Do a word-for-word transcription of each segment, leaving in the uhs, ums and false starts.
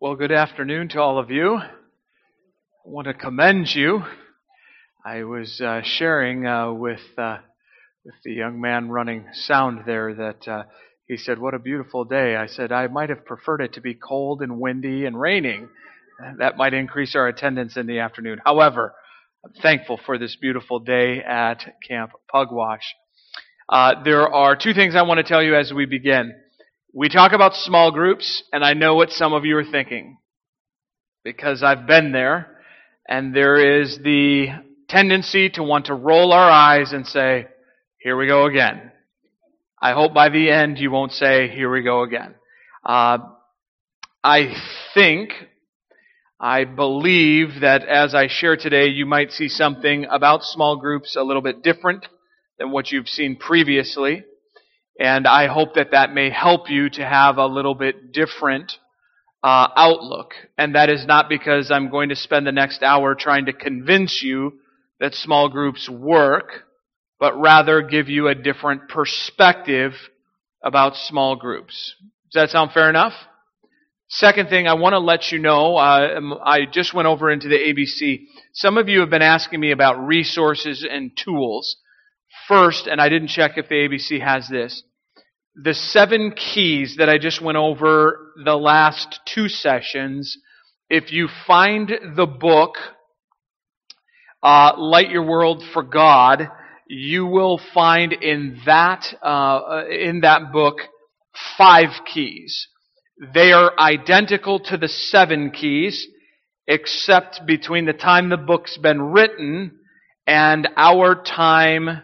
Well, good afternoon to all of you. I want to commend you. I was uh, sharing uh, with uh, with the young man running sound there that uh, he said, "What a beautiful day." I said, "I might have preferred it to be cold and windy and raining. That might increase our attendance in the afternoon." However, I'm thankful for this beautiful day at Camp Pugwash. Uh, there are two things I want to tell you as we begin. We talk about small groups, and I know what some of you are thinking, because I've been there, and there is the tendency to want to roll our eyes and say, "Here we go again." I hope by the end you won't say, "Here we go again." Uh, I think, I believe that as I share today, you might see something about small groups a little bit different than what you've seen previously. And I hope that that may help you to have a little bit different uh, outlook. And that is not because I'm going to spend the next hour trying to convince you that small groups work, but rather give you a different perspective about small groups. Does that sound fair enough? Second thing, I want to let you know, uh, I just went over into the A B C. Some of you have been asking me about resources and tools. First, and I didn't check if the A B C has this, the seven keys that I just went over the last two sessions, if you find the book, uh, Light Your World for God, you will find in that, uh, in that book five keys. They are identical to the seven keys, except between the time the book's been written and our time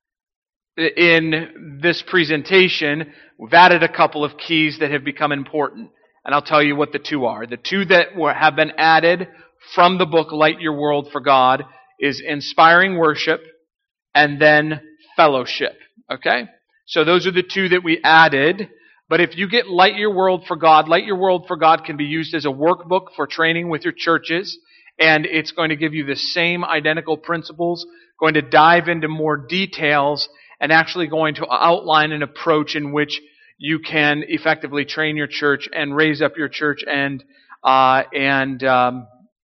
in this presentation, we've added a couple of keys that have become important. And I'll tell you what the two are. The two that were, have been added from the book Light Your World for God is inspiring worship and then fellowship. Okay? So those are the two that we added. But if you get Light Your World for God, Light Your World for God can be used as a workbook for training with your churches. And it's going to give you the same identical principles, going to dive into more details, and actually going to outline an approach in which you can effectively train your church and raise up your church and uh, and um,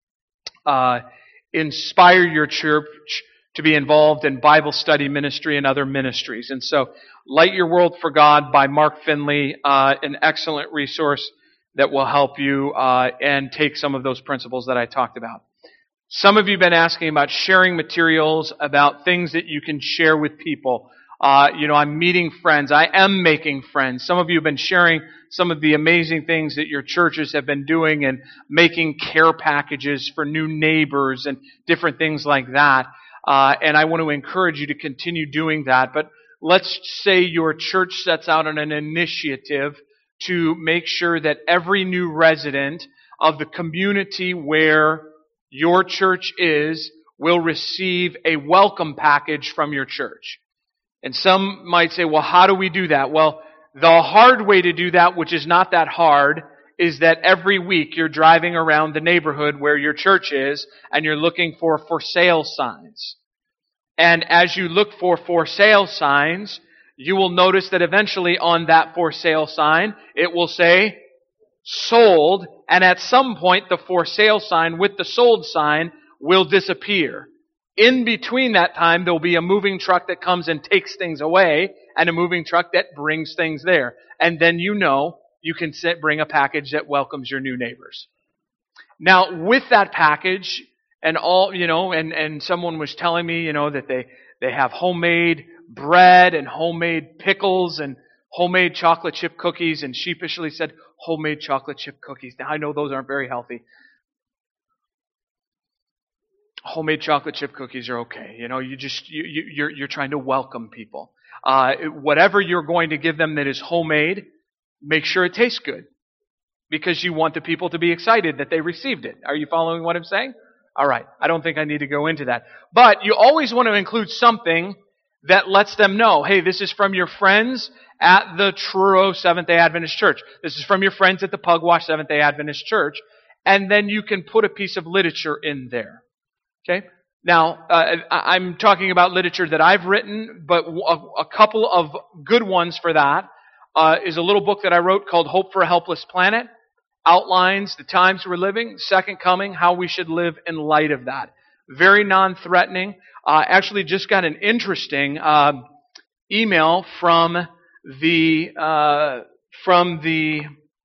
uh, inspire your church to be involved in Bible study ministry and other ministries. And so, Light Your World for God by Mark Finley, uh, an excellent resource that will help you uh, and take some of those principles that I talked about. Some of you have been asking about sharing materials, about things that you can share with people. Uh, you know, I'm meeting friends. I am making friends. Some of you have been sharing some of the amazing things that your churches have been doing and making care packages for new neighbors and different things like that. Uh, and I want to encourage you to continue doing that. But let's say your church sets out on an initiative to make sure that every new resident of the community where your church is will receive a welcome package from your church. And some might say, well, how do we do that? Well, the hard way to do that, which is not that hard, is that every week you're driving around the neighborhood where your church is and you're looking for for sale signs. And as you look for for sale signs, you will notice that eventually on that for sale sign, it will say sold. And at some point, the for sale sign with the sold sign will disappear. In between that time, there will be a moving truck that comes and takes things away, and a moving truck that brings things there. And then you know you can sit, bring a package that welcomes your new neighbors. Now, with that package, and all, you know, and, and someone was telling me, you know, that they, they have homemade bread and homemade pickles and homemade chocolate chip cookies, and sheepishly said, homemade chocolate chip cookies. Now, I know those aren't very healthy. Homemade chocolate chip cookies are okay. You know, you just, you, you, you're, you're trying to welcome people. Uh, whatever you're going to give them that is homemade, make sure it tastes good. Because you want the people to be excited that they received it. Are you following what I'm saying? All right. I don't think I need to go into that. But you always want to include something that lets them know, hey, this is from your friends at the Truro Seventh-day Adventist Church. This is from your friends at the Pugwash Seventh-day Adventist Church. And then you can put a piece of literature in there. Okay? Now, uh, I'm talking about literature that I've written, but a, a couple of good ones for that uh, is a little book that I wrote called Hope for a Helpless Planet. outlines the times we're living, second coming, how we should live in light of that. Very non-threatening. Uh, actually just got an interesting uh, email from the uh, from the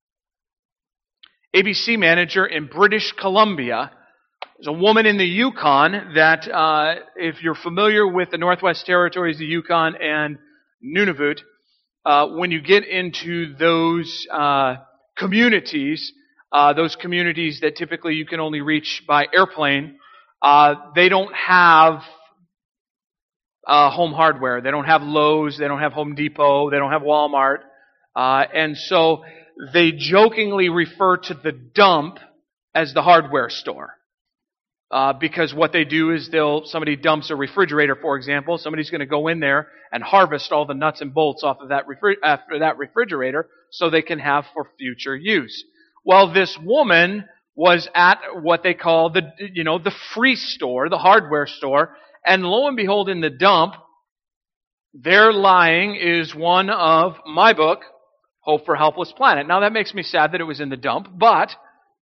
A B C manager in British Columbia. There's a woman in the Yukon that, uh, if you're familiar with the Northwest Territories, the Yukon and Nunavut, uh, when you get into those uh, communities, uh, those communities that typically you can only reach by airplane, uh, they don't have uh, home hardware. They don't have Lowe's. They don't have Home Depot. They don't have Walmart. Uh, and so they jokingly refer to the dump as the hardware store. Uh, because what they do is they'll, somebody dumps a refrigerator, for example, somebody's going to go in there and harvest all the nuts and bolts off of that, refri- after that refrigerator so they can have for future use. Well, this woman was at what they call the, you know, the free store, the hardware store, and lo and behold, in the dump, there lying is one of my book, Hope for a Helpless Planet. Now that makes me sad that it was in the dump, but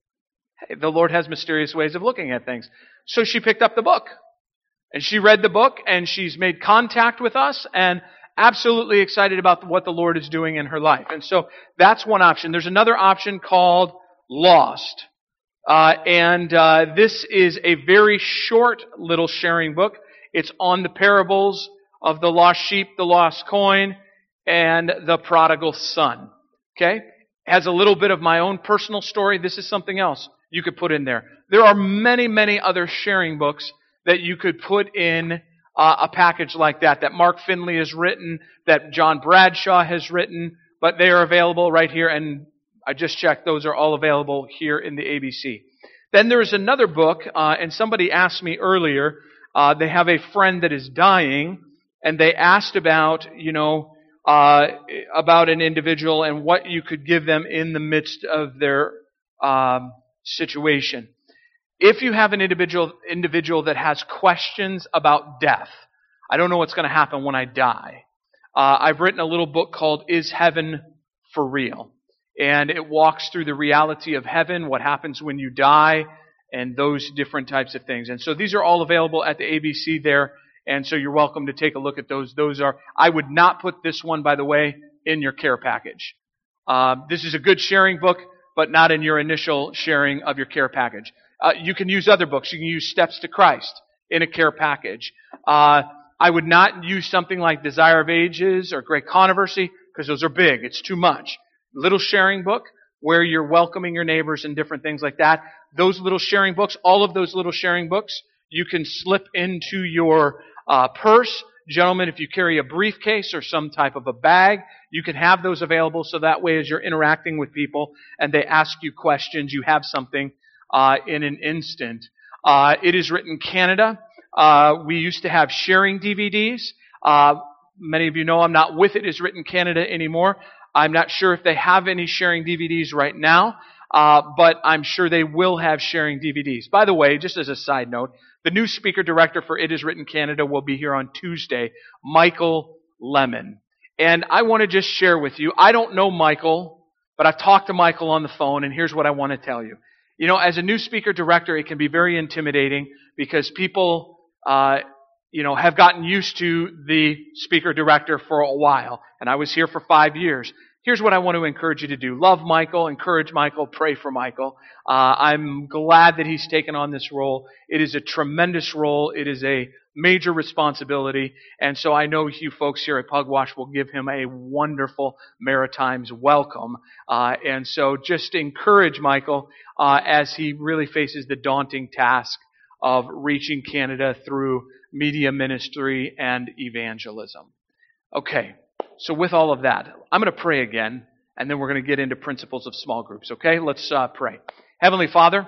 hey, the Lord has mysterious ways of looking at things. So she picked up the book. And she read the book, and she's made contact with us, and absolutely excited about what the Lord is doing in her life. And so that's one option. There's another option called Lost. Uh, and uh, this is a very short little sharing book. It's on the parables of the lost sheep, the lost coin, and the prodigal son. Okay? Has a little bit of my own personal story. This is something else you could put in there. There are many, many other sharing books that you could put in uh, a package like that, that Mark Finley has written, that John Bradshaw has written, but they are available right here, and I just checked, those are all available here in the A B C. Then there's another book, uh, and somebody asked me earlier, uh, they have a friend that is dying, and they asked about, you know, uh, about an individual and what you could give them in the midst of their um, situation. If you have an individual individual that has questions about death, I don't know what's going to happen when I die. Uh, I've written a little book called Is Heaven for Real? And it walks through the reality of heaven, what happens when you die, and those different types of things. And so these are all available at the A B C there, and so you're welcome to take a look at those. Those are, I would not put this one, by the way, in your care package. Uh, this is a good sharing book, but not in your initial sharing of your care package. Uh, you can use other books. You can use Steps to Christ in a care package. Uh, I would not use something like Desire of Ages or Great Controversy, because those are big. It's too much. Little sharing book where you're welcoming your neighbors and different things like that. Those little sharing books, all of those little sharing books, you can slip into your uh, purse. Gentlemen, if you carry a briefcase or some type of a bag, you can have those available so that way as you're interacting with people and they ask you questions, you have something uh, in an instant. Uh, it is written Canada. Uh, we used to have sharing D V Ds. Uh, many of you know I'm not with It Is Written Canada anymore. I'm not sure if they have any sharing D V Ds right now, uh, but I'm sure they will have sharing D V Ds. By the way, just as a side note, the new speaker director for It Is Written Canada will be here on Tuesday, Michael Lemon. And I want to just share with you, I don't know Michael, but I've talked to Michael on the phone, and here's what I want to tell you. You know, as a new speaker director, it can be very intimidating because people, uh, you know, have gotten used to the speaker director for a while. And I was here for five years. Here's what I want to encourage you to do. Love Michael, encourage Michael, pray for Michael. Uh, I'm glad that he's taken on this role. It is a tremendous role. It is a major responsibility. And so I know you folks here at Pugwash will give him a wonderful Maritimes welcome. Uh, and so just encourage Michael uh, as he really faces the daunting task of reaching Canada through media ministry and evangelism. Okay. So with all of that, I'm going to pray again, and then we're going to get into principles of small groups, okay? Let's uh, pray. Heavenly Father,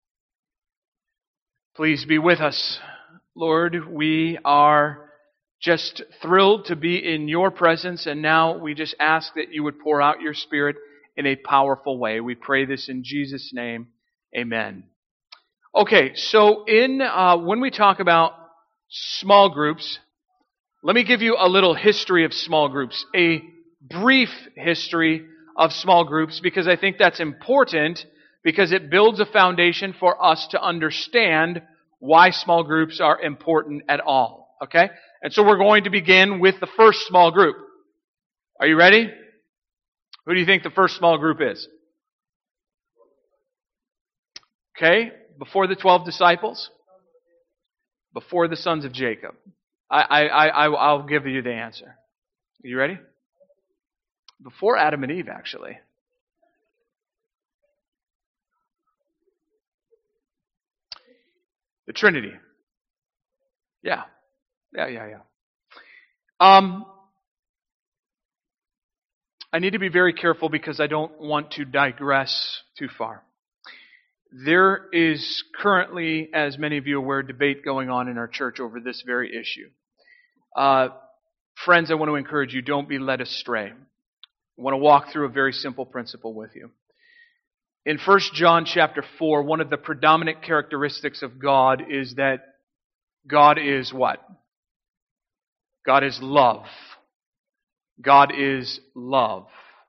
please be with us. Lord, we are just thrilled to be in your presence, and now we just ask that you would pour out your Spirit in a powerful way. We pray this in Jesus' name. Amen. Okay, so in uh, when we talk about small groups, let me give you a little history of small groups, a brief history of small groups, because I think that's important because it builds a foundation for us to understand why small groups are important at all. Okay? And so we're going to begin with the first small group. Are you ready? Who do you think the first small group is? Okay, before the twelve disciples? Before the sons of Jacob. I, I, I, I'll give you the answer. Are you ready? Before Adam and Eve, actually. The Trinity. Yeah. Yeah, yeah, yeah. Um, I need to be very careful because I don't want to digress too far. There is currently, as many of you are aware, debate going on in our church over this very issue. Uh, friends, I want to encourage you, don't be led astray. I want to walk through a very simple principle with you. In First John chapter four, one of the predominant characteristics of God is that God is what? God is love. God is love.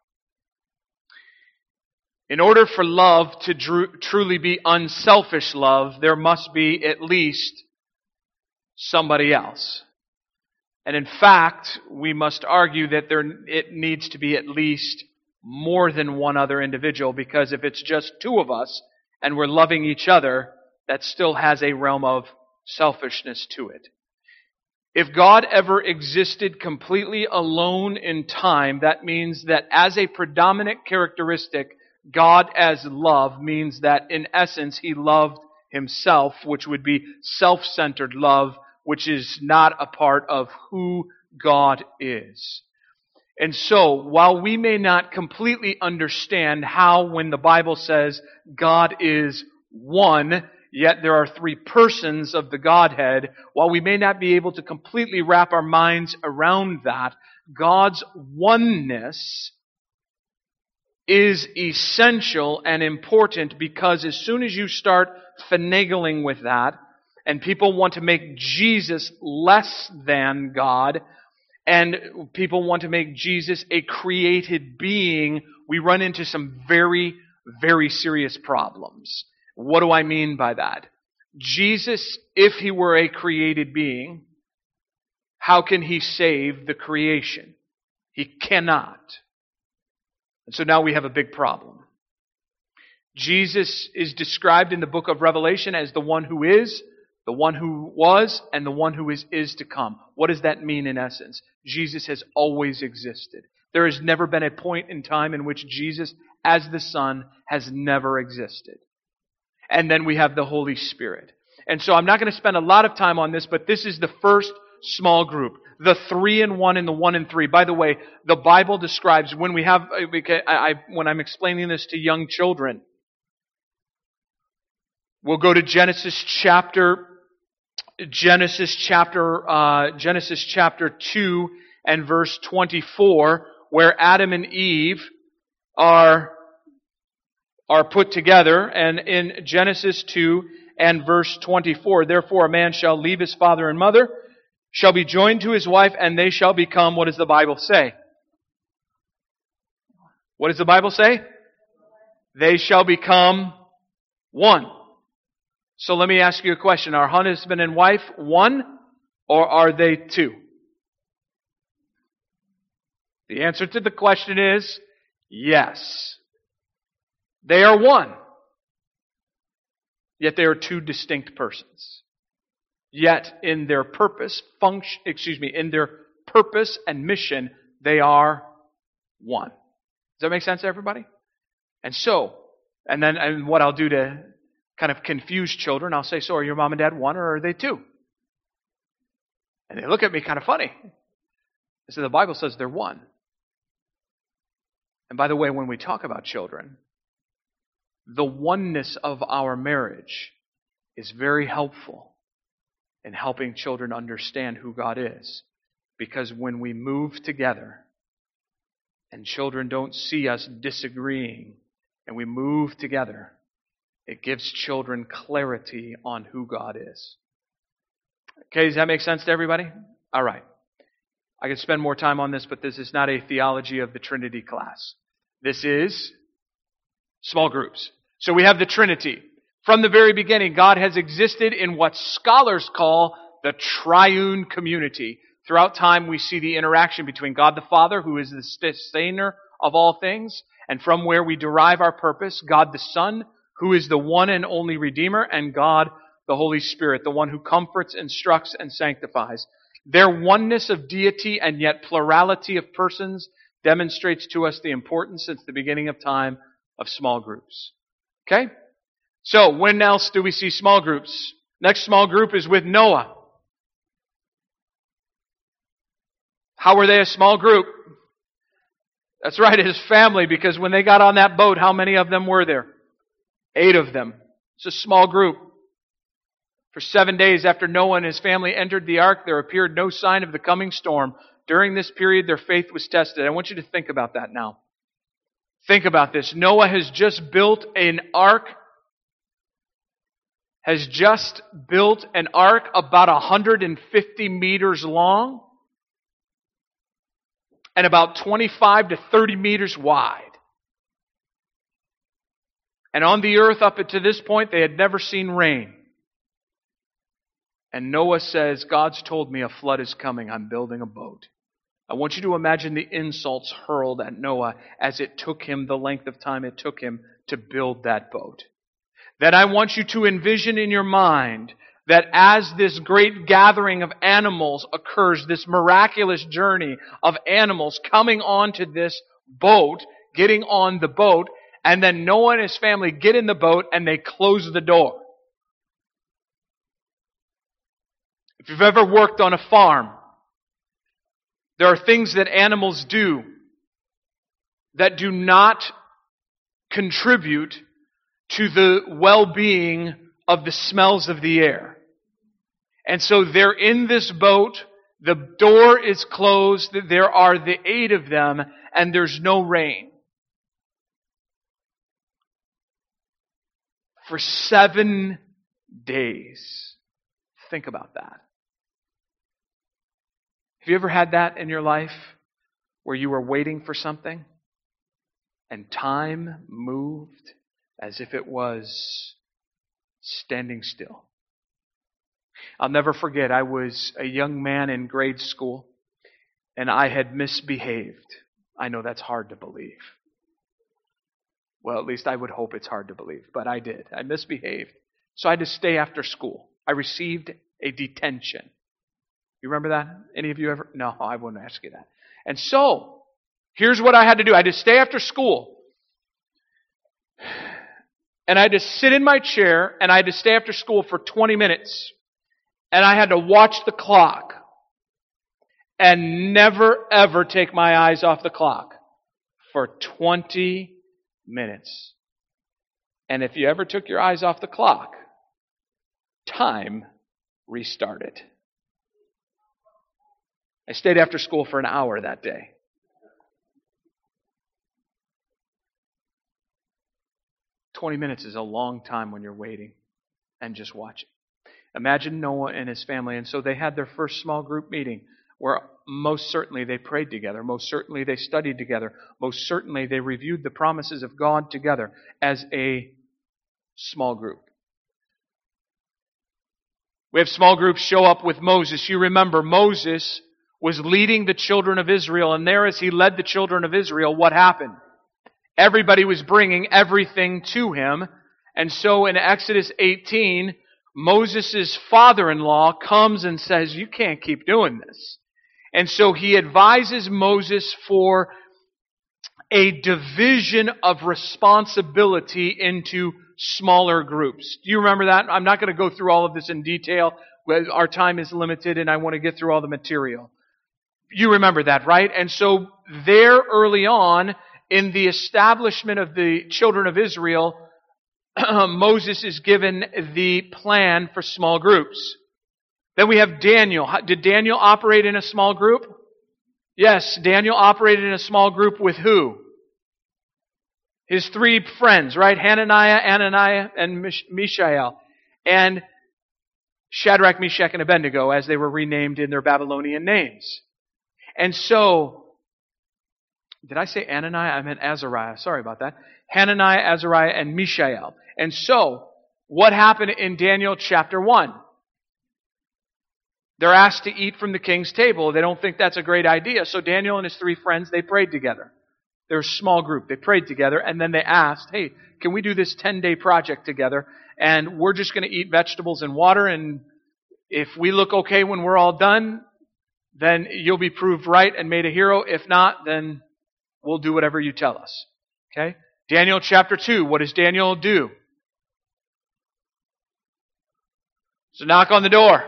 In order for love to dr- truly be unselfish love, there must be at least somebody else. And in fact, we must argue that there it needs to be at least more than one other individual, because if it's just two of us and we're loving each other, that still has a realm of selfishness to it. If God ever existed completely alone in time, that means that as a predominant characteristic, God as love means that in essence He loved Himself, which would be self-centered love, which is not a part of who God is. And so, while we may not completely understand how, when the Bible says God is one, yet there are three persons of the Godhead, while we may not be able to completely wrap our minds around that, God's oneness is essential and important, because as soon as you start finagling with that, and people want to make Jesus less than God, and people want to make Jesus a created being, we run into some very, very serious problems. What do I mean by that? Jesus, if He were a created being, how can He save the creation? He cannot. And so now we have a big problem. Jesus is described in the book of Revelation as the one who is, the one who was, and the one who is is to come. What does that mean in essence? Jesus has always existed. There has never been a point in time in which Jesus, as the Son, has never existed. And then we have the Holy Spirit. And so I'm not going to spend a lot of time on this, but this is the first small group. The three and one and the one and three. By the way, the Bible describes, when we have, I, I, when I'm explaining this to young children, we'll go to Genesis chapter, Genesis chapter, uh, Genesis chapter two and verse twenty-four, where Adam and Eve are, are put together. And in Genesis two and verse twenty-four, therefore a man shall leave his father and mother, shall be joined to his wife, and they shall become, what does the Bible say? What does the Bible say? They shall become one. So let me ask you a question. Are husband and wife one, or are they two? The answer to the question is yes. They are one. Yet they are two distinct persons. Yet in their purpose, function, excuse me, in their purpose and mission, they are one. Does that make sense to everybody? And so, and then and what I'll do to kind of confuse children, I'll say, so are your mom and dad one, or are they two? And they look at me kind of funny. I say, the Bible says they're one. And by the way, when we talk about children, the oneness of our marriage is very helpful in helping children understand who God is. Because when we move together and children don't see us disagreeing and we move together, it gives children clarity on who God is. Okay, does that make sense to everybody? All right. I could spend more time on this, but this is not a theology of the Trinity class. This is small groups. So we have the Trinity. From the very beginning, God has existed in what scholars call the triune community. Throughout time, we see the interaction between God the Father, who is the sustainer of all things, and from where we derive our purpose, God the Son, who is the one and only Redeemer, and God the Holy Spirit, the one who comforts, instructs, and sanctifies. Their oneness of deity and yet plurality of persons demonstrates to us the importance since the beginning of time of small groups. Okay? So, when else do we see small groups? Next small group is with Noah. How were they a small group? That's right, his family, because when they got on that boat, how many of them were there? Eight of them. It's a small group. For seven days after Noah and his family entered the ark, there appeared no sign of the coming storm. During this period, their faith was tested. I want you to think about that now. Think about this. Noah has just built an ark, has just built an ark about one hundred fifty meters long and about twenty-five to thirty meters wide. And on the earth up to this point, they had never seen rain. And Noah says, God's told me a flood is coming. I'm building a boat. I want you to imagine the insults hurled at Noah as it took him the length of time it took him to build that boat. Then I want you to envision in your mind that as this great gathering of animals occurs, this miraculous journey of animals coming onto this boat, getting on the boat, and then Noah and his family get in the boat and they close the door. If you've ever worked on a farm, there are things that animals do that do not contribute to the well-being of the smells of the air. And so they're in this boat, the door is closed, there are the eight of them, and there's no rain. For seven days. Think about that. Have you ever had that in your life where you were waiting for something and time moved as if it was standing still? I'll never forget, I was a young man in grade school and I had misbehaved. I know that's hard to believe. Well, at least I would hope it's hard to believe, but I did. I misbehaved. So I had to stay after school. I received a detention. You remember that? Any of you ever? No, I wouldn't ask you that. And so, here's what I had to do. I had to stay after school. And I had to sit in my chair and I had to stay after school for twenty minutes. And I had to watch the clock and never ever take my eyes off the clock for twenty minutes. And if you ever took your eyes off the clock, time restarted. I stayed after school for an hour that day. twenty minutes is a long time when you're waiting and just watching. Imagine Noah and his family. And so they had their first small group meeting where most certainly they prayed together. Most certainly they studied together. Most certainly they reviewed the promises of God together as a small group. We have small groups show up with Moses. You remember Moses was leading the children of Israel, and there as he led the children of Israel, what happened? Everybody was bringing everything to him, and so in Exodus eighteen, Moses' father-in-law comes and says, you can't keep doing this. And so he advises Moses for a division of responsibility into smaller groups. Do you remember that? I'm not going to go through all of this in detail. Our time is limited and I want to get through all the material. You remember that, right? And so there early on in the establishment of the children of Israel, Moses is given the plan for small groups. Then we have Daniel. Did Daniel operate in a small group? Yes, Daniel operated in a small group with who? His three friends, right? Hananiah, Ananiah, and Mishael. And Shadrach, Meshach, and Abednego, as they were renamed in their Babylonian names. And so, Did I say Ananiah? I meant Azariah. Sorry about that. Hananiah, Azariah, and Mishael. And so, what happened in Daniel chapter one? They're asked to eat from the king's table. They don't think that's a great idea. So Daniel and his three friends, they prayed together. They're a small group. They prayed together, and then they asked, hey, can we do this ten-day project together? And we're just going to eat vegetables and water, and if we look okay when we're all done, then you'll be proved right and made a hero. If not, then we'll do whatever you tell us. Okay? Daniel chapter two, what does Daniel do? So knock on the door.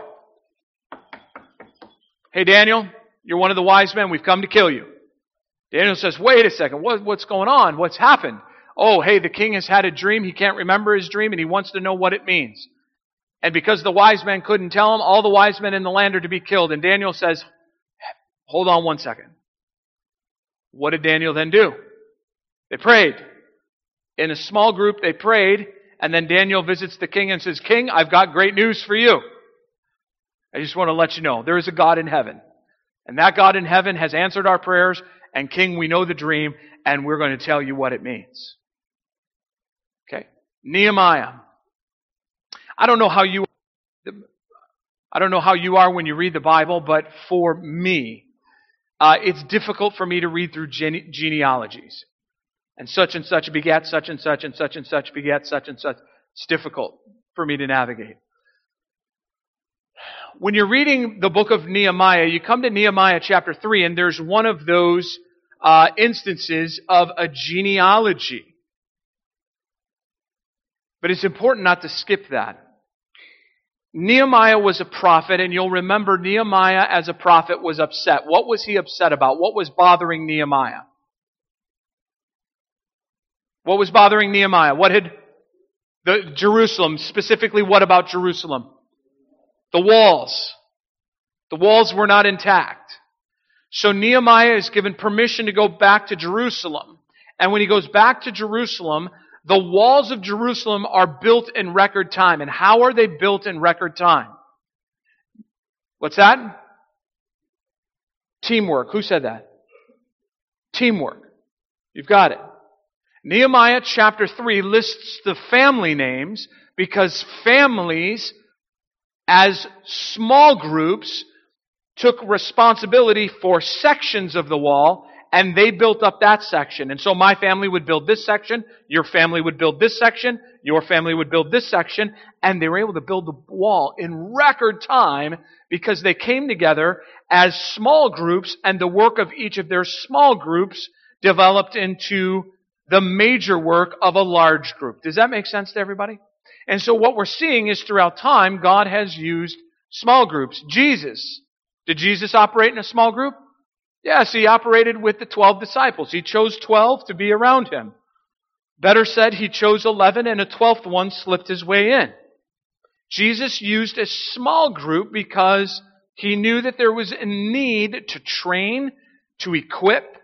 Hey, Daniel, you're one of the wise men. We've come to kill you. Daniel says, wait a second. What, what's going on? What's happened? Oh, hey, the king has had a dream. He can't remember his dream, and he wants to know what it means. And because the wise men couldn't tell him, all the wise men in the land are to be killed. And Daniel says, hold on one second. What did Daniel then do? They prayed. In a small group, they prayed, and then Daniel visits the king and says, King, I've got great news for you. I just want to let you know, there is a God in heaven. And that God in heaven has answered our prayers. And King, we know the dream, and we're going to tell you what it means. Okay. Nehemiah. I don't know how you I don't know how you are when you read the Bible, but for me, uh, it's difficult for me to read through gene- genealogies. And such and such begat such and such, and such and such begat such and such. It's difficult for me to navigate. When you're reading the book of Nehemiah, you come to Nehemiah chapter three, and there's one of those uh, instances of a genealogy. But it's important not to skip that. Nehemiah was a prophet, and you'll remember Nehemiah as a prophet was upset. What was he upset about? What was bothering Nehemiah? What was bothering Nehemiah? What had the Jerusalem, specifically what about Jerusalem? The walls. The walls were not intact. So Nehemiah is given permission to go back to Jerusalem. And when he goes back to Jerusalem, the walls of Jerusalem are built in record time. And how are they built in record time? What's that? Teamwork. Who said that? Teamwork. You've got it. Nehemiah chapter three lists the family names because families, as small groups, took responsibility for sections of the wall, and they built up that section. And so my family would build this section, your family would build this section, your family would build this section, and they were able to build the wall in record time because they came together as small groups, and the work of each of their small groups developed into the major work of a large group. Does that make sense to everybody? And so what we're seeing is throughout time, God has used small groups. Jesus. Did Jesus operate in a small group? Yes, he operated with the twelve disciples. He chose twelve to be around him. Better said, he chose eleven and a twelfth one slipped his way in. Jesus used a small group because he knew that there was a need to train, to equip,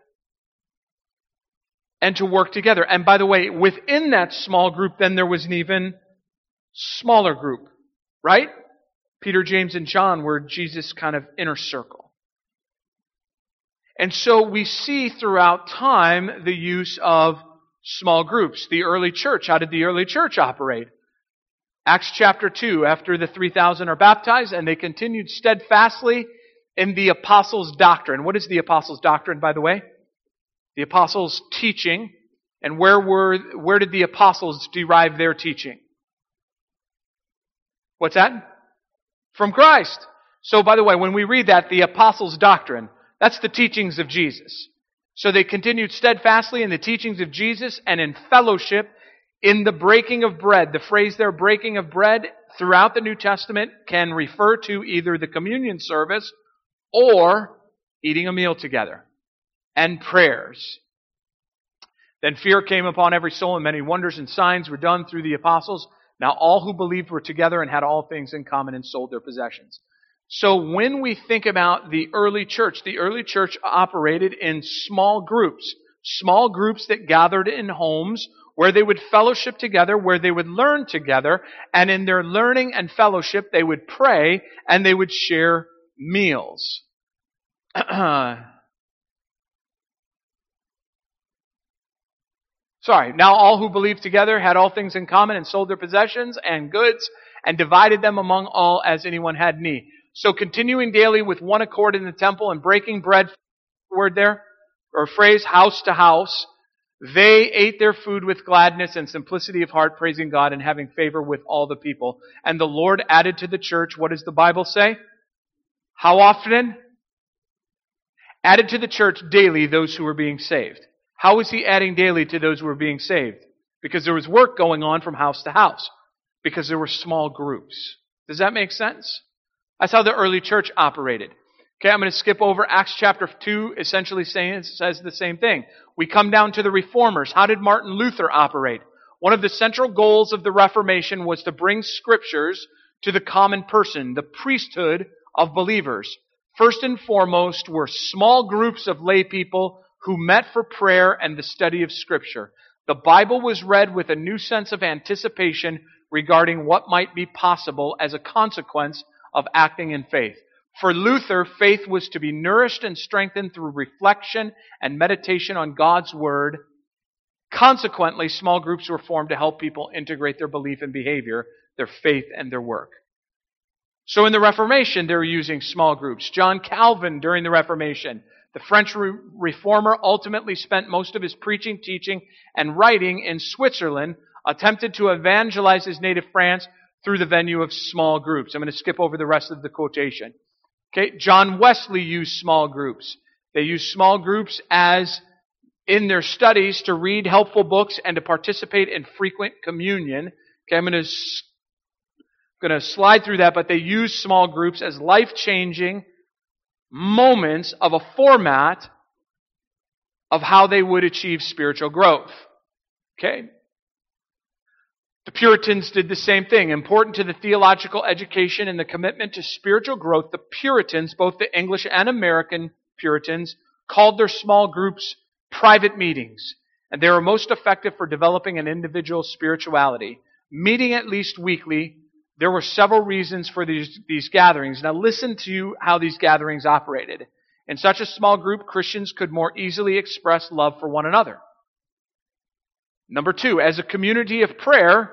and to work together. And by the way, within that small group, then there was an even smaller group, right? Peter, James, and John were Jesus' kind of inner circle. And so we see throughout time the use of small groups. The early church, how did the early church operate? Acts chapter two, after the three thousand are baptized, and they continued steadfastly in the apostles' doctrine. What is the apostles' doctrine, by the way? The apostles' teaching. And where were where did the apostles derive their teaching? What's that? From Christ. So, by the way, when we read that, the apostles' doctrine, that's the teachings of Jesus. So they continued steadfastly in the teachings of Jesus and in fellowship in the breaking of bread. The phrase there, breaking of bread, throughout the New Testament can refer to either the communion service or eating a meal together. And prayers. Then fear came upon every soul, and many wonders and signs were done through the apostles. Now all who believed were together and had all things in common and sold their possessions. So when we think about the early church, the early church operated in small groups. Small groups that gathered in homes where they would fellowship together, where they would learn together, and in their learning and fellowship they would pray and they would share meals. Sorry, now all who believed together had all things in common and sold their possessions and goods and divided them among all as anyone had need. So continuing daily with one accord in the temple and breaking bread, word there, or phrase, house to house, they ate their food with gladness and simplicity of heart, praising God and having favor with all the people. And the Lord added to the church, what does the Bible say? How often? Added to the church daily those who were being saved. How was he adding daily to those who were being saved? Because there was work going on from house to house. Because there were small groups. Does that make sense? That's how the early church operated. Okay, I'm going to skip over Acts chapter two, essentially saying, says the same thing. We come down to the Reformers. How did Martin Luther operate? One of the central goals of the Reformation was to bring scriptures to the common person, the priesthood of believers. First and foremost were small groups of lay people who met for prayer and the study of Scripture. The Bible was read with a new sense of anticipation regarding what might be possible as a consequence of acting in faith. For Luther, faith was to be nourished and strengthened through reflection and meditation on God's Word. Consequently, small groups were formed to help people integrate their belief and behavior, their faith and their work. So in the Reformation, they were using small groups. John Calvin, during the Reformation, the French re- reformer, ultimately spent most of his preaching, teaching, and writing in Switzerland, attempted to evangelize his native France through the venue of small groups. I'm going to skip over the rest of the quotation. Okay, John Wesley used small groups. They used small groups as in their studies to read helpful books and to participate in frequent communion. Okay, I'm going to going to slide through that, but they used small groups as life-changing moments of a format of how they would achieve spiritual growth. Okay? The Puritans did the same thing. Important to the theological education and the commitment to spiritual growth, the Puritans, both the English and American Puritans, called their small groups private meetings. And they were most effective for developing an individual's spirituality. Meeting at least weekly, there were several reasons for these, these gatherings. Now listen to how these gatherings operated. In such a small group, Christians could more easily express love for one another. Number two, as a community of prayer,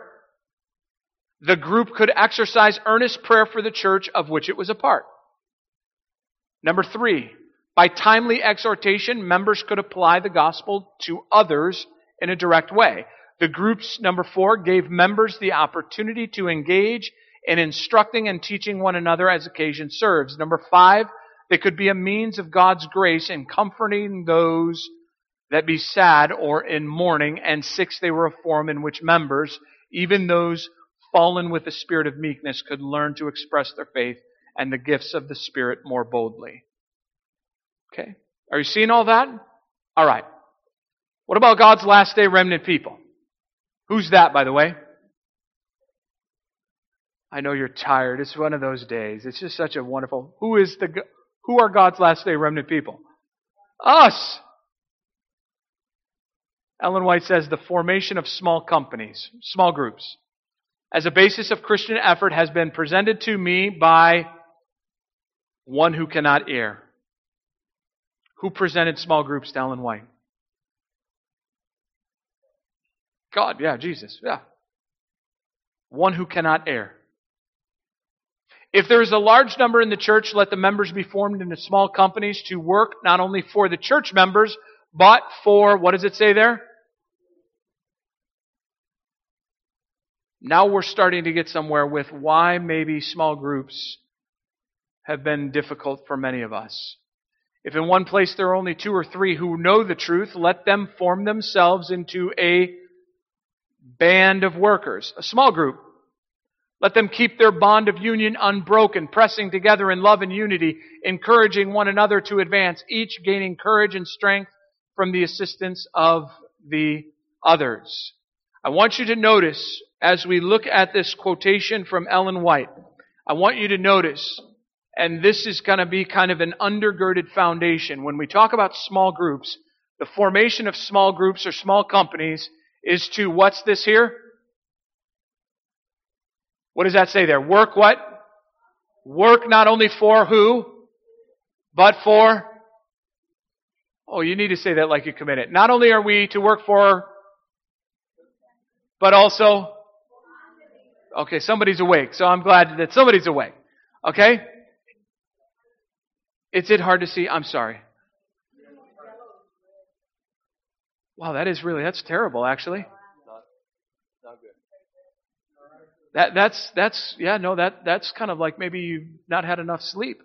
the group could exercise earnest prayer for the church of which it was a part. Number three, by timely exhortation, members could apply the gospel to others in a direct way. The groups, number four, gave members the opportunity to engage in instructing and teaching one another as occasion serves. Number five, they could be a means of God's grace in comforting those that be sad or in mourning. And six, they were a forum in which members, even those fallen with the spirit of meekness, could learn to express their faith and the gifts of the Spirit more boldly. Okay? Are you seeing all that? All right. What about God's last day remnant people? Who's that, by the way? I know you're tired. It's one of those days. It's just such a wonderful... Who is the... Who are God's last day remnant people? Us! Ellen White says the formation of small companies, small groups, as a basis of Christian effort has been presented to me by one who cannot err. Who presented small groups to Ellen White? God, yeah, Jesus, yeah. One who cannot err. If there is a large number in the church, let the members be formed into small companies to work not only for the church members, but for, what does it say there? Now we're starting to get somewhere with why maybe small groups have been difficult for many of us. If in one place there are only two or three who know the truth, let them form themselves into a band of workers, a small group. Let them keep their bond of union unbroken, pressing together in love and unity, encouraging one another to advance, each gaining courage and strength from the assistance of the others. I want you to notice, as we look at this quotation from Ellen White, I want you to notice, and this is going to be kind of an undergirded foundation. When we talk about small groups, the formation of small groups or small companies is to, what's this here? What does that say there? Work what? Work not only for who, but for... Oh, you need to say that like you commit it. Not only are we to work for but also, okay, somebody's awake, so I'm glad that somebody's awake. Okay? Is it hard to see? I'm sorry. Wow, that is really, that's terrible, actually. That, that's, that's, yeah, no, that, that's kind of like maybe you've not had enough sleep.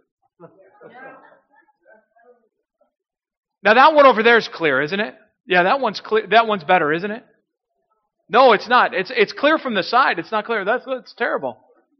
Now that one over there is clear, isn't it? Yeah, that one's clear. That one's better, isn't it? No, it's not. It's it's clear from the side. It's not clear. That's that's terrible.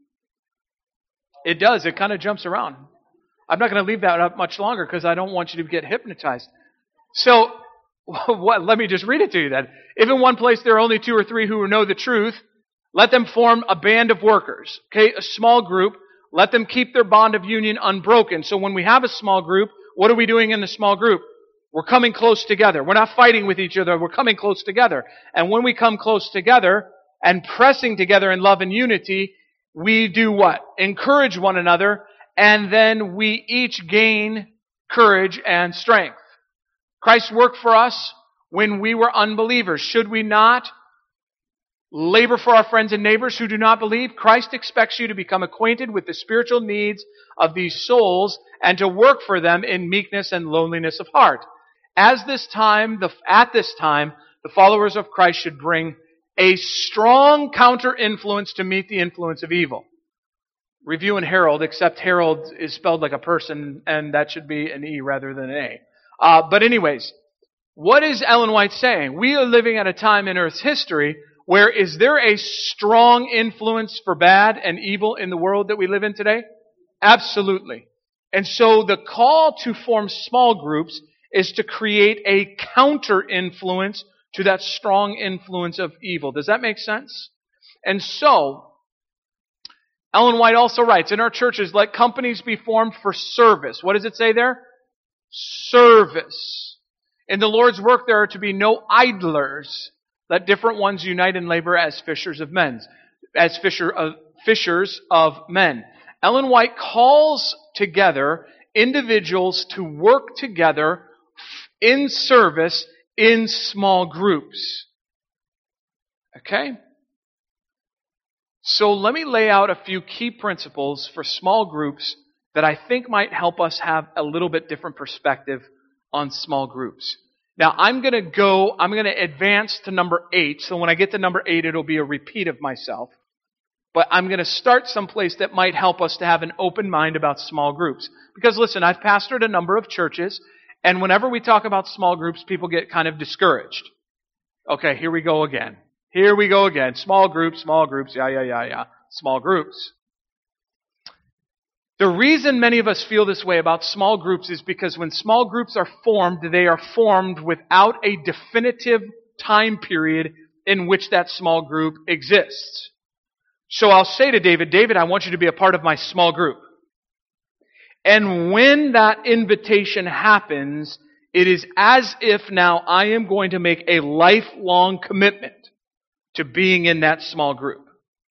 It does. It kind of jumps around. I'm not going to leave that up much longer because I don't want you to get hypnotized. So, what? Let me just read it to you then. If in one place there are only two or three who know the truth, let them form a band of workers. Okay, a small group. Let them keep their bond of union unbroken. So when we have a small group, what are we doing in the small group? We're coming close together. We're not fighting with each other. We're coming close together. And when we come close together and pressing together in love and unity, we do what? Encourage one another, and then we each gain courage and strength. Christ worked for us when we were unbelievers. Should we not labor for our friends and neighbors who do not believe? Christ expects you to become acquainted with the spiritual needs of these souls and to work for them in meekness and lowliness of heart. As this time, the, at this time, the followers of Christ should bring a strong counter-influence to meet the influence of evil. Review and Herald, except Herald is spelled like a person, and that should be an E rather than an A. Uh, but anyways, what is Ellen White saying? We are living at a time in Earth's history where is there a strong influence for bad and evil in the world that we live in today? Absolutely. And so the call to form small groups is to create a counter-influence to that strong influence of evil. Does that make sense? And so, Ellen White also writes, in our churches, let companies be formed for service. What does it say there? Service. In the Lord's work, there are to be no idlers. Let different ones unite and labor as fishers of men, as fisher of, fishers of men. Ellen White calls together individuals to work together in service in small groups. Okay? So let me lay out a few key principles for small groups that I think might help us have a little bit different perspective on small groups. Now, I'm going to go, I'm going to advance to number eight. So when I get to number eight, it'll be a repeat of myself. But I'm going to start someplace that might help us to have an open mind about small groups. Because listen, I've pastored a number of churches, and whenever we talk about small groups, people get kind of discouraged. Okay, here we go again. Here we go again. Small groups, small groups, yeah, yeah, yeah, yeah. Small groups. The reason many of us feel this way about small groups is because when small groups are formed, they are formed without a definitive time period in which that small group exists. So I'll say to David, David, I want you to be a part of my small group. And when that invitation happens, it is as if now I am going to make a lifelong commitment to being in that small group.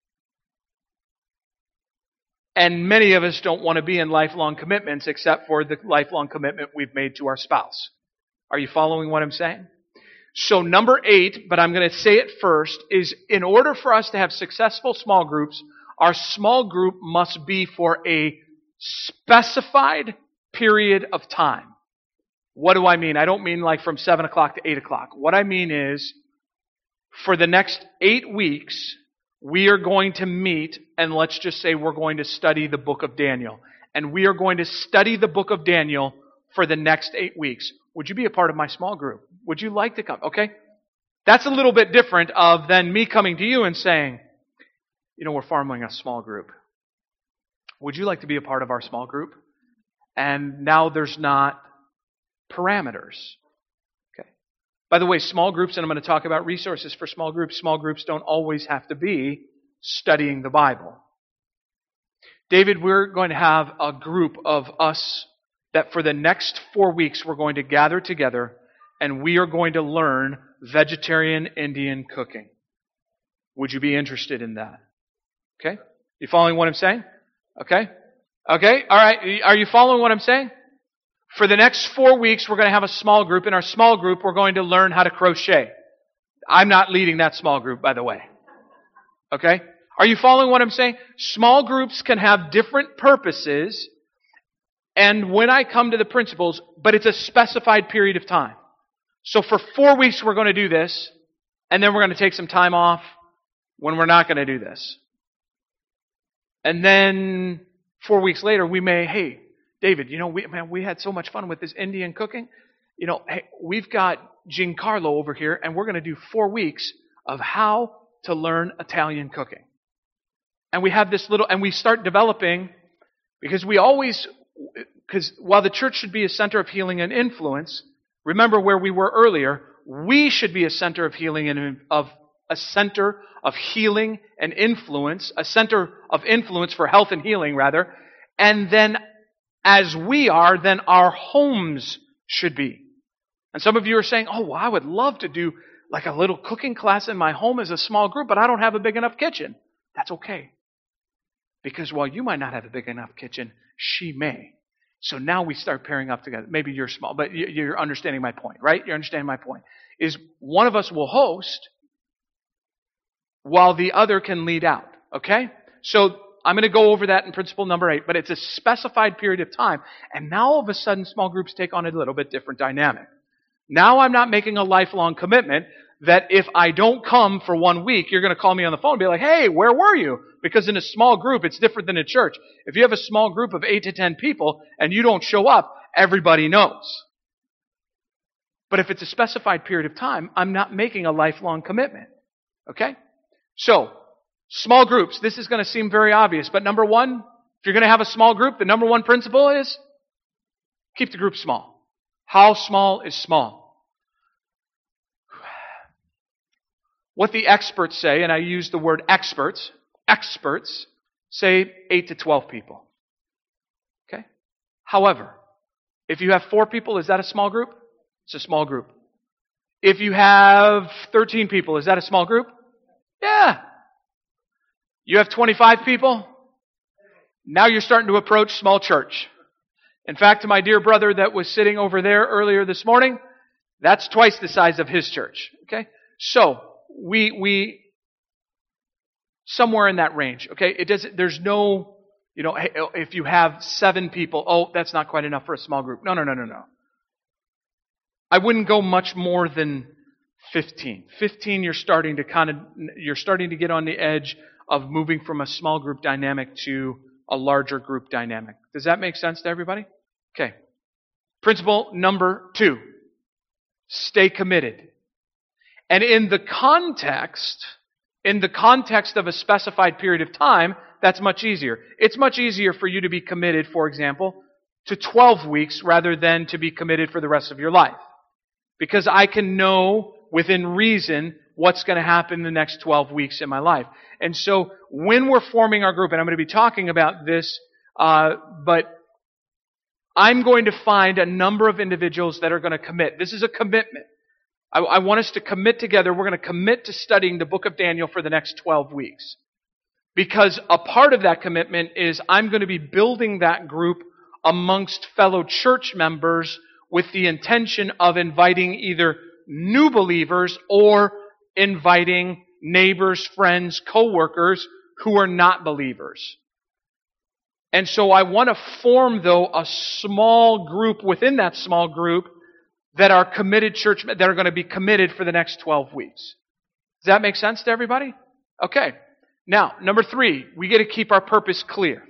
And many of us don't want to be in lifelong commitments except for the lifelong commitment we've made to our spouse. Are you following what I'm saying? So number eight, but I'm going to say it first, is in order for us to have successful small groups, our small group must be for a specified period of time. What do I mean? I don't mean like from seven o'clock to eight o'clock. What I mean is, for the next eight weeks, we are going to meet, and let's just say we're going to study the book of Daniel. And we are going to study the book of Daniel for the next eight weeks. Would you be a part of my small group? Would you like to come? Okay? That's a little bit different of than me coming to you and saying, you know, we're forming a small group. Would you like to be a part of our small group? And now there's not parameters. Okay. By the way, small groups, and I'm going to talk about resources for small groups. Small groups don't always have to be studying the Bible. David, we're going to have a group of us that for the next four weeks we're going to gather together and we are going to learn vegetarian Indian cooking. Would you be interested in that? Okay? You following what I'm saying? Okay? Okay? All right. Are you following what I'm saying? For the next four weeks, we're going to have a small group. In our small group, we're going to learn how to crochet. I'm not leading that small group, by the way. Okay? Are you following what I'm saying? Small groups can have different purposes, and when I come to the principles, but it's a specified period of time. So for four weeks we're going to do this, and then we're going to take some time off when we're not going to do this. And then four weeks later we may, hey, David, you know, we, man, we had so much fun with this Indian cooking. You know, hey, we've got Giancarlo over here, and we're going to do four weeks of how to learn Italian cooking. And we have this little, and we start developing, because we always, because while the church should be a center of healing and influence, remember where we were earlier, we should be a center of healing and of a center of healing and influence, a center of influence for health and healing, rather. And then, as we are, then our homes should be. And some of you are saying, oh, well, I would love to do like a little cooking class in my home as a small group, but I don't have a big enough kitchen. That's okay. Because while you might not have a big enough kitchen, she may. So now we start pairing up together. Maybe you're small, but you're understanding my point, right? You're understanding my point. Is one of us will host while the other can lead out, okay? So I'm going to go over that in principle number eight, but it's a specified period of time. And now all of a sudden, small groups take on a little bit different dynamic. Now I'm not making a lifelong commitment that if I don't come for one week, you're going to call me on the phone and be like, hey, where were you? Because in a small group, it's different than a church. If you have a small group of eight to ten people and you don't show up, everybody knows. But if it's a specified period of time, I'm not making a lifelong commitment. Okay? So, small groups. This is going to seem very obvious, but number one, if you're going to have a small group, the number one principle is keep the group small. How small is small? What the experts say, and I use the word experts, experts say eight to twelve people. Okay? However, if you have four people, is that a small group? It's a small group. If you have thirteen people, is that a small group? Yeah. You have twenty-five people? Now you're starting to approach small church. In fact, to my dear brother that was sitting over there earlier this morning, that's twice the size of his church. Okay? So, we, we, somewhere in that range. Okay? It does, there's no, you know, if you have seven people, oh, that's not quite enough for a small group. No, no, no, no, no. I wouldn't go much more than fifteen. fifteen, you're starting to kind of, you're starting to get on the edge of moving from a small group dynamic to a larger group dynamic. Does that make sense to everybody? Okay. Principle number two. Stay committed. And in the context, in the context of a specified period of time, that's much easier. It's much easier for you to be committed, for example, to twelve weeks rather than to be committed for the rest of your life. Because I can know within reason what's going to happen in the next twelve weeks in my life. And so when we're forming our group, and I'm going to be talking about this, uh, but I'm going to find a number of individuals that are going to commit. This is a commitment. I, I want us to commit together. We're going to commit to studying the book of Daniel for the next twelve weeks. Because a part of that commitment is I'm going to be building that group amongst fellow church members with the intention of inviting either new believers or inviting neighbors, friends, co-workers who are not believers. And so I want to form, though, a small group within that small group that are committed church, that are going to be committed for the next twelve weeks. Does that make sense to everybody? Okay. Now, number three, we get to keep our purpose clear.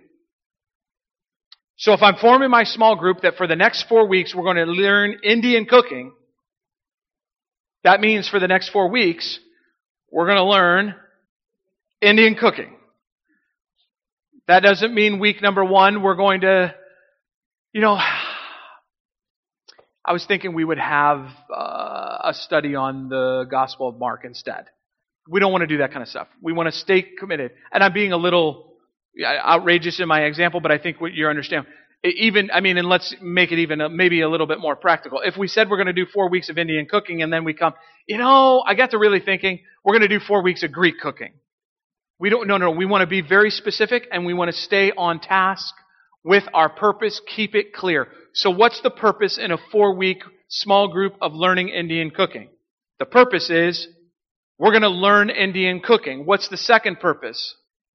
So if I'm forming my small group that for the next four weeks we're going to learn Indian cooking, that means for the next four weeks we're going to learn Indian cooking. That doesn't mean week number one we're going to, you know, I was thinking we would have uh, a study on the Gospel of Mark instead. We don't want to do that kind of stuff. We want to stay committed. And I'm being a little outrageous in my example, but I think what you understand. Even, I mean, and let's make it even a, maybe a little bit more practical. If we said we're going to do four weeks of Indian cooking and then we come, you know, I got to really thinking we're going to do four weeks of Greek cooking. We don't, no, no, we want to be very specific and we want to stay on task with our purpose, keep it clear. So what's the purpose in a four-week small group of learning Indian cooking? The purpose is We're going to learn Indian cooking. What's the second purpose?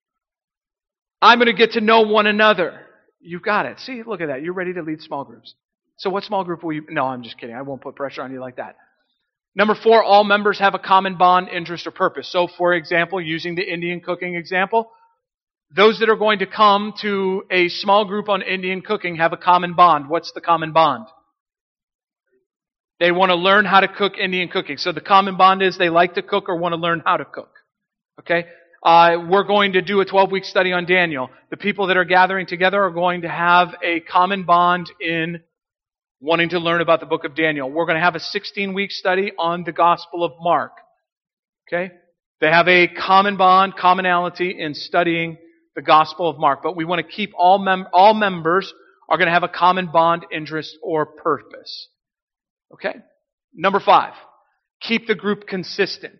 I'm going to get to know one another. You got it. See, look at that. You're ready to lead small groups. So what small group will you... No, I'm just kidding. I won't put pressure on you like that. Number four, all members have a common bond, interest, or purpose. So, for example, using the Indian cooking example, those that are going to come to a small group on Indian cooking have a common bond. What's the common bond? They want to learn how to cook Indian cooking. So the common bond is they like to cook or want to learn how to cook. Okay? Uh, we're going to do a twelve-week study on Daniel. The people that are gathering together are going to have a common bond in wanting to learn about the book of Daniel. We're going to have a sixteen-week study on the Gospel of Mark. Okay? They have a common bond, commonality in studying the Gospel of Mark. But we want to keep all mem- all members are going to have a common bond, interest, or purpose. Okay? Number five, keep the group consistent.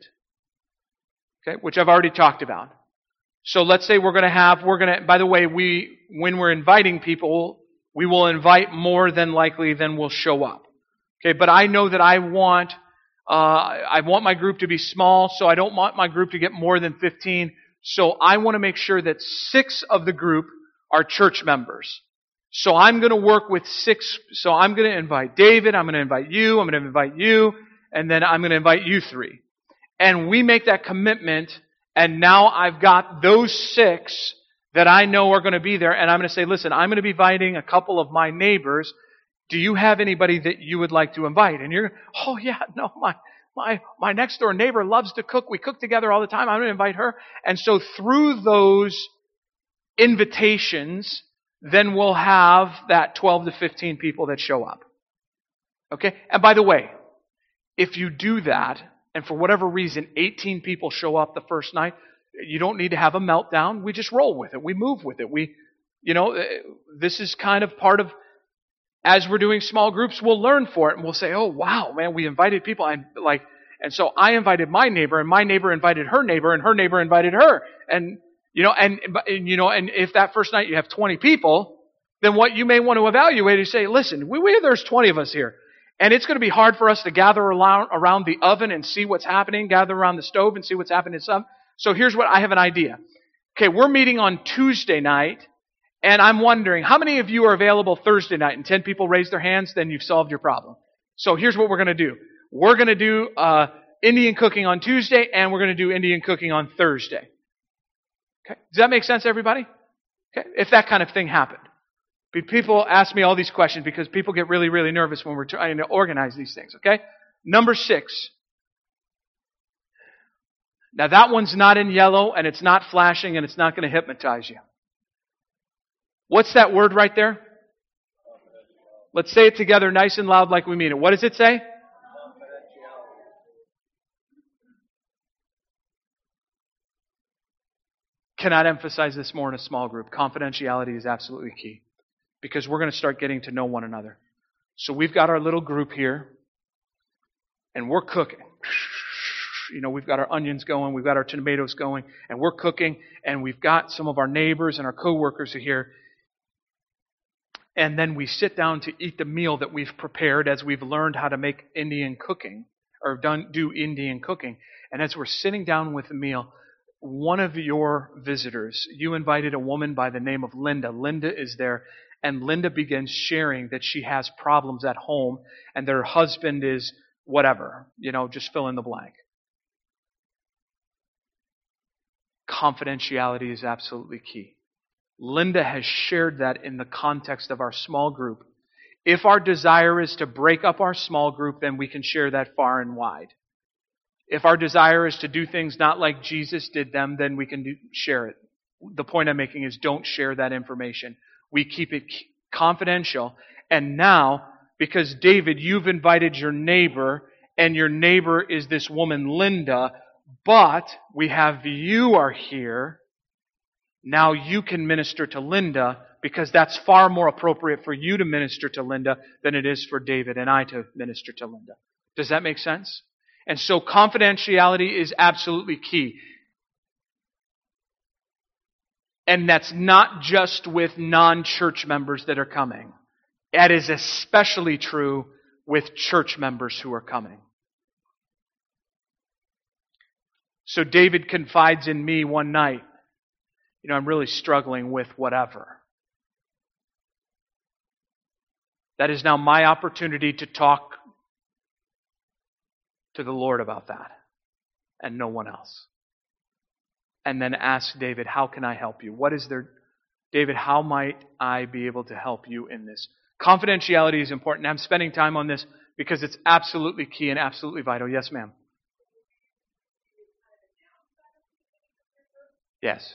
Okay? Which I've already talked about. So let's say we're going to have, we're going to, by the way, we, when we're inviting people, we will invite more than likely than will show up. Okay? But I know that I want, uh, I want my group to be small, so I don't want my group to get more than fifteen. So I want to make sure that six of the group are church members. So I'm going to work with six. So I'm going to invite David. I'm going to invite you. I'm going to invite you. And then I'm going to invite you three. And we make that commitment. And now I've got those six that I know are going to be there. And I'm going to say, listen, I'm going to be inviting a couple of my neighbors. Do you have anybody that you would like to invite? And you're, oh yeah, no, my, my, my next door neighbor loves to cook. We cook together all the time. I'm going to invite her. And so through those invitations, then we'll have that twelve to fifteen people that show up. Okay? And by the way, if you do that, and for whatever reason, eighteen people show up the first night, you don't need to have a meltdown. We just roll with it. We move with it. We, you know, this is kind of part of, as we're doing small groups, we'll learn for it, and we'll say, oh, wow, man, we invited people. And like, and so I invited my neighbor, and my neighbor invited her neighbor, and her neighbor invited her. And You know, and, and you know, and if that first night you have twenty people, then what you may want to evaluate is say, listen, we, we there's twenty of us here, and it's going to be hard for us to gather around, around the oven and see what's happening, gather around the stove and see what's happening. Some. So here's what I have an idea. Okay, we're meeting on Tuesday night, and I'm wondering how many of you are available Thursday night? And ten people raise their hands, then you've solved your problem. So here's what we're going to do. We're going to do uh, Indian cooking on Tuesday, and we're going to do Indian cooking on Thursday. Okay. Does that make sense, everybody? Okay. If that kind of thing happened. People ask me all these questions because people get really, really nervous when we're trying to organize these things. Okay? Number six. Now that one's not in yellow, and it's not flashing, and it's not going to hypnotize you. What's that word right there? Let's say it together nice and loud like we mean it. What does it say? Cannot emphasize this more in a small group. Confidentiality is absolutely key because we're going to start getting to know one another. So we've got our little group here and we're cooking. You know, we've got our onions going, we've got our tomatoes going, and we're cooking, and we've got some of our neighbors and our coworkers are here. And then we sit down to eat the meal that we've prepared as we've learned how to make Indian cooking or done, do Indian cooking. And as we're sitting down with the meal, one of your visitors, you invited a woman by the name of Linda. Linda is there, and Linda begins sharing that she has problems at home and that her husband is whatever, you know, just fill in the blank. Confidentiality is absolutely key. Linda has shared that in the context of our small group. If our desire is to break up our small group, then we can share that far and wide. If our desire is to do things not like Jesus did them, then we can do, share it. The point I'm making is don't share that information. We keep it confidential. And now, because David, you've invited your neighbor, and your neighbor is this woman Linda, but we have you are here, now you can minister to Linda, because that's far more appropriate for you to minister to Linda than it is for David and I to minister to Linda. Does that make sense? And so confidentiality is absolutely key. And that's not just with non-church members that are coming. That is especially true with church members who are coming. So David confides in me one night, you know, I'm really struggling with whatever. That is now my opportunity to talk to the Lord about that and no one else. And then ask David, how can I help you? What is there, David, how might I be able to help you in this? Confidentiality is important. I'm spending time on this because it's absolutely key and absolutely vital. Yes, ma'am. Yes.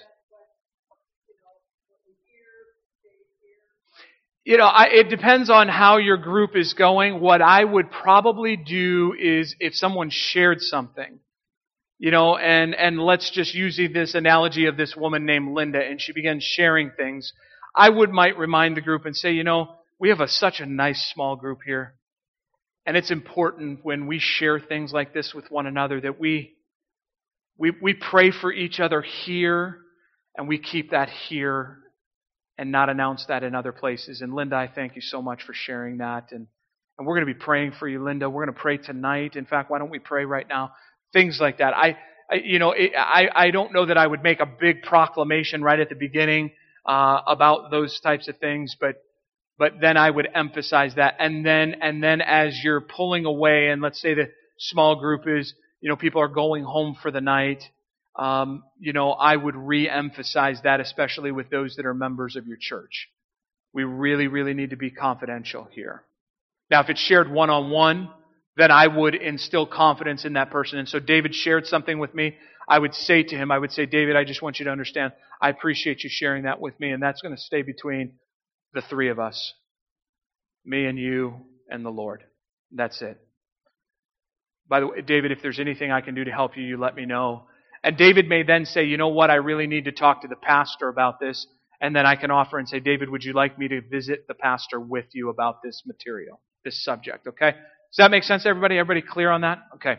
You know, I, it depends on how your group is going. What I would probably do is if someone shared something, you know, and, and let's just use this analogy of this woman named Linda, and she began sharing things. I would might remind the group and say, you know, we have a, such a nice small group here. And it's important when we share things like this with one another that we, we, we pray for each other here and we keep that here and not announce that in other places. And Linda, I thank you so much for sharing that. And, and we're going to be praying for you, Linda. We're going to pray tonight. In fact, why don't we pray right now? Things like that. I, I you know, it, I, I don't know that I would make a big proclamation right at the beginning uh, about those types of things, but but then I would emphasize that. And then and then as you're pulling away, and let's say the small group is, you know, people are going home for the night. Um, you know, I would re-emphasize that, especially with those that are members of your church. We really, really need to be confidential here. Now, if it's shared one-on-one, then I would instill confidence in that person. And so David shared something with me. I would say to him, I would say, David, I just want you to understand, I appreciate you sharing that with me, and that's going to stay between the three of us. Me and you and the Lord. That's it. By the way, David, if there's anything I can do to help you, you let me know. And David may then say, you know what, I really need to talk to the pastor about this. And then I can offer and say, David, would you like me to visit the pastor with you about this material, this subject, okay? Does that make sense to everybody? Everybody clear on that? Okay.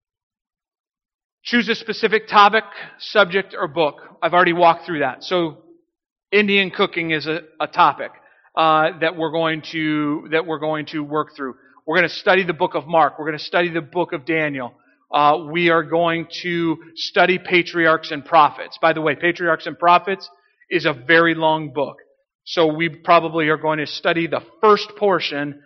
Choose a specific topic, subject, or book. I've already walked through that. So Indian cooking is a, a topic uh, that we're going to that we're going to work through. We're going to study the book of Mark. We're going to study the book of Daniel. Uh, we are going to study patriarchs and prophets. By the way, patriarchs and prophets is a very long book. So we probably are going to study the first portion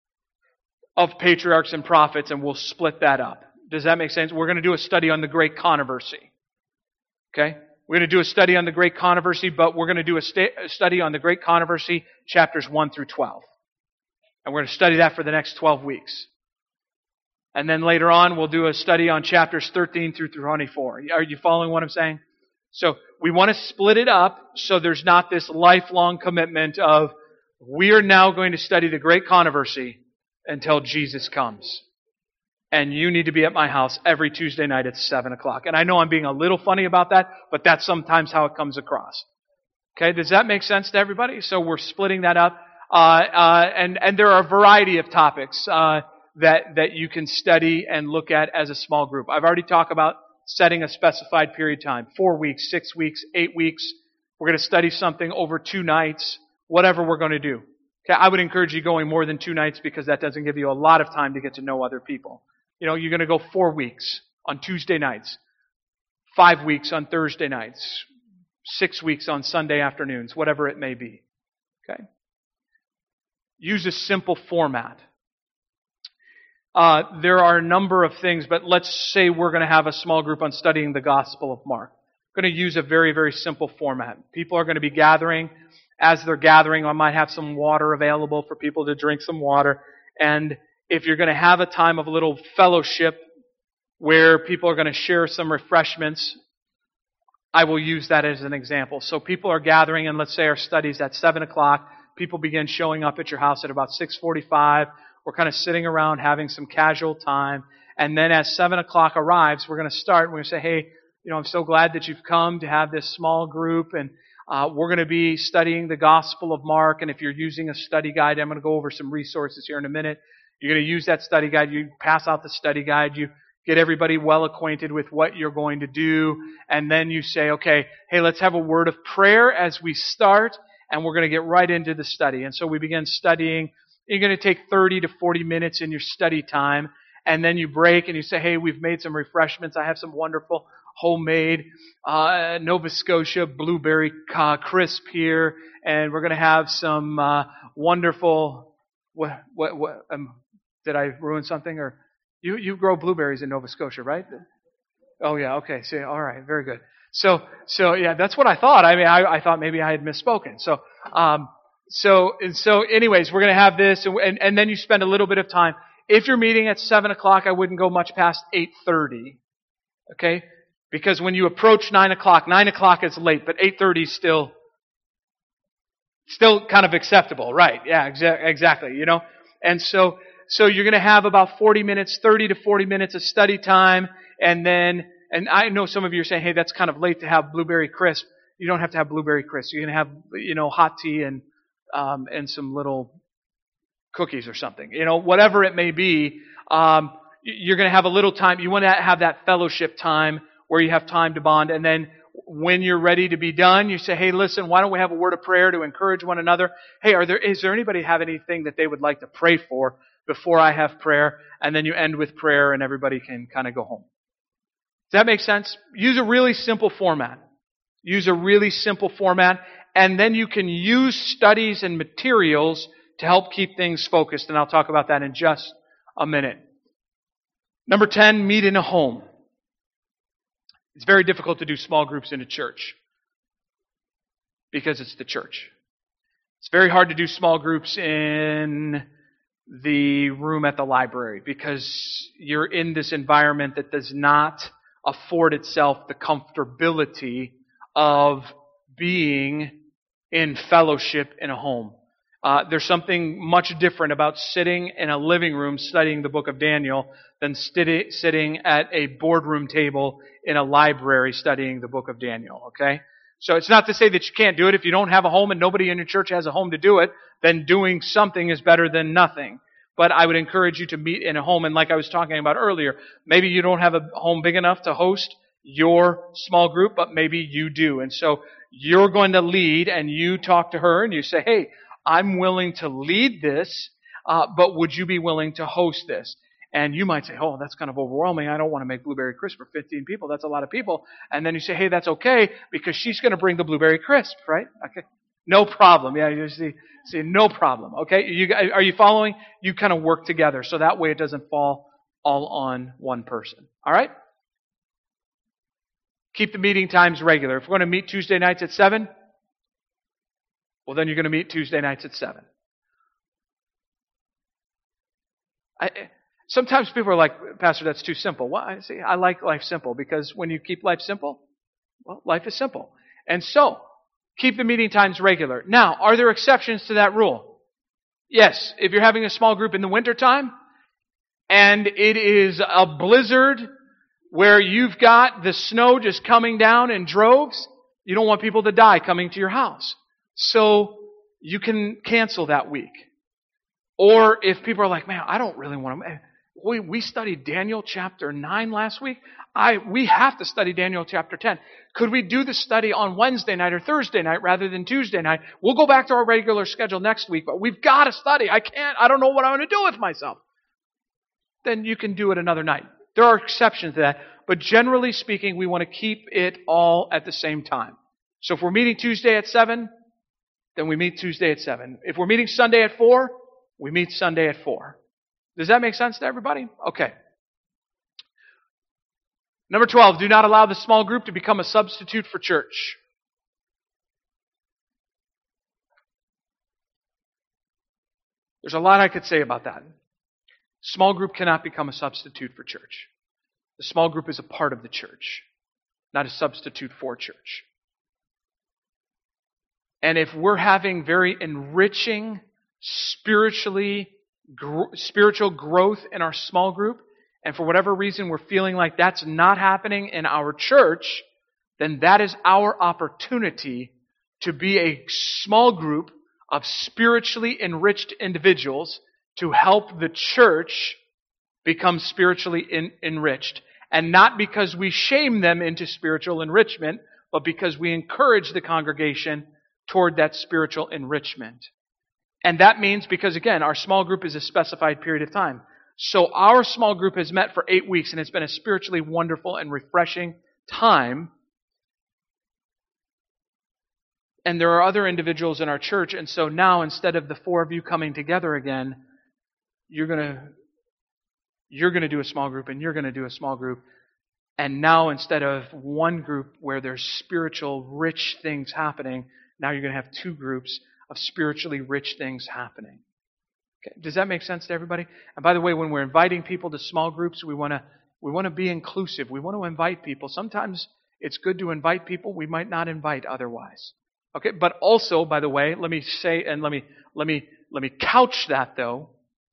of patriarchs and prophets, and we'll split that up. Does that make sense? We're going to do a study on the Great Controversy. Okay? We're going to do a study on the Great Controversy, but we're going to do a, sta- a study on the Great Controversy, chapters one through twelve. And we're going to study that for the next twelve weeks. And then later on, we'll do a study on chapters thirteen through twenty-four. Are you following what I'm saying? So we want to split it up so there's not this lifelong commitment of we are now going to study the Great Controversy until Jesus comes. And you need to be at my house every Tuesday night at seven o'clock. And I know I'm being a little funny about that, but that's sometimes how it comes across. Okay, does that make sense to everybody? So we're splitting that up. Uh, uh, and, and there are a variety of topics uh, that, that you can study and look at as a small group. I've already talked about setting a specified period of time. Four weeks, six weeks, eight weeks. We're going to study something over two nights, whatever we're going to do. Okay, I would encourage you going more than two nights because that doesn't give you a lot of time to get to know other people. You know, you're going to go four weeks on Tuesday nights, five weeks on Thursday nights, six weeks on Sunday afternoons, whatever it may be. Okay? Use a simple format. Uh, there are a number of things, but let's say we're going to have a small group on studying the Gospel of Mark. We're going to use a very, very simple format. People are going to be gathering. As they're gathering, I might have some water available for people to drink some water. And if you're going to have a time of a little fellowship where people are going to share some refreshments, I will use that as an example. So people are gathering, and let's say our study's at seven o'clock. People begin showing up at your house at about six forty-five. We're kind of sitting around having some casual time. And then as seven o'clock arrives, we're going to start, and we're going to say, hey, you know, I'm so glad that you've come to have this small group, and uh, we're going to be studying the Gospel of Mark. And if you're using a study guide, I'm going to go over some resources here in a minute. You're going to use that study guide. You pass out the study guide. You get everybody well acquainted with what you're going to do. And then you say, okay, hey, let's have a word of prayer as we start. And we're going to get right into the study. And so we begin studying. You're going to take thirty to forty minutes in your study time. And then you break and you say, hey, we've made some refreshments. I have some wonderful homemade uh, Nova Scotia blueberry uh, crisp here, and we're going to have some uh, wonderful. What? What? What? Um, did I ruin something? Or you you grow blueberries in Nova Scotia, right? Oh yeah. Okay. See. All right. Very good. So so yeah, that's what I thought. I mean, I, I thought maybe I had misspoken. So um, so and so. Anyways, we're going to have this, and, and and then you spend a little bit of time. If you're meeting at seven o'clock, I wouldn't go much past eight thirty. Okay? Because when you approach nine o'clock, nine o'clock is late, but eight thirty is still, still kind of acceptable. Right. Yeah, exa- exactly. You know? And so, so you're going to have about forty minutes, thirty to forty minutes of study time. And then, and I know some of you are saying, hey, that's kind of late to have blueberry crisp. You don't have to have blueberry crisp. You're going to have, you know, hot tea and, um, and some little cookies or something, you know, whatever it may be. Um, you're going to have a little time. You want to have that fellowship time where you have time to bond. And then when you're ready to be done, you say, hey, listen, why don't we have a word of prayer to encourage one another? Hey, are there, is there anybody have anything that they would like to pray for before I have prayer? And then you end with prayer and everybody can kind of go home. Does that make sense? Use a really simple format. Use a really simple format. And then you can use studies and materials to help keep things focused, and I'll talk about that in just a minute. Number ten, meet in a home. It's very difficult to do small groups in a church because it's the church. It's very hard to do small groups in the room at the library because you're in this environment that does not afford itself the comfortability of being in fellowship in a home. Uh, there's something much different about sitting in a living room studying the book of Daniel than sti- sitting at a boardroom table in a library studying the book of Daniel, okay? So it's not to say that you can't do it. If you don't have a home and nobody in your church has a home to do it, then doing something is better than nothing. But I would encourage you to meet in a home. And like I was talking about earlier, maybe you don't have a home big enough to host your small group, but maybe you do. And so you're going to lead and you talk to her and you say, hey, I'm willing to lead this, uh, but would you be willing to host this? And you might say, oh, that's kind of overwhelming. I don't want to make blueberry crisp for fifteen people. That's a lot of people. And then you say, hey, that's okay because she's going to bring the blueberry crisp, right? Okay. No problem. Yeah, you see, see, no problem. Okay. You, are you following? You kind of work together so that way it doesn't fall all on one person. All right? Keep the meeting times regular. If we're going to meet Tuesday nights at seven, well, then you're going to meet Tuesday nights at seven. I, sometimes people are like, Pastor, that's too simple. Well, I see, I like life simple because when you keep life simple, well, life is simple. And so, keep the meeting times regular. Now, are there exceptions to that rule? Yes. If you're having a small group in the wintertime and it is a blizzard where you've got the snow just coming down in droves, you don't want people to die coming to your house. So you can cancel that week. Or if people are like, man, I don't really want to. We, we studied Daniel chapter nine last week. I we have to study Daniel chapter ten. Could we do the study on Wednesday night or Thursday night rather than Tuesday night? We'll go back to our regular schedule next week, but we've got to study. I can't, I don't know what I'm going to do with myself. Then you can do it another night. There are exceptions to that, but generally speaking, we want to keep it all at the same time. So if we're meeting Tuesday at seven, then we meet Tuesday at seven. If we're meeting Sunday at four, we meet Sunday at four. Does that make sense to everybody? Okay. Number twelve, do not allow the small group to become a substitute for church. There's a lot I could say about that. Small group cannot become a substitute for church. The small group is a part of the church, not a substitute for church. And if we're having very enriching, spiritually, gr- spiritual growth in our small group, and for whatever reason we're feeling like that's not happening in our church, then that is our opportunity to be a small group of spiritually enriched individuals to help the church become spiritually in, enriched. And not because we shame them into spiritual enrichment, but because we encourage the congregation toward that spiritual enrichment. And that means, because again, our small group is a specified period of time. So our small group has met for eight weeks and it's been a spiritually wonderful and refreshing time. And there are other individuals in our church, and so now instead of the four of you coming together again, you're going to you're going to do a small group and you're going to do a small group. And now instead of one group where there's spiritual rich things happening, now you're going to have two groups of spiritually rich things happening. Okay. Does that make sense to everybody? And by the way, when we're inviting people to small groups, we want to we want to be inclusive. We want to invite people. Sometimes it's good to invite people we might not invite otherwise. Okay, but also, by the way, let me say and let me let me let me couch that though.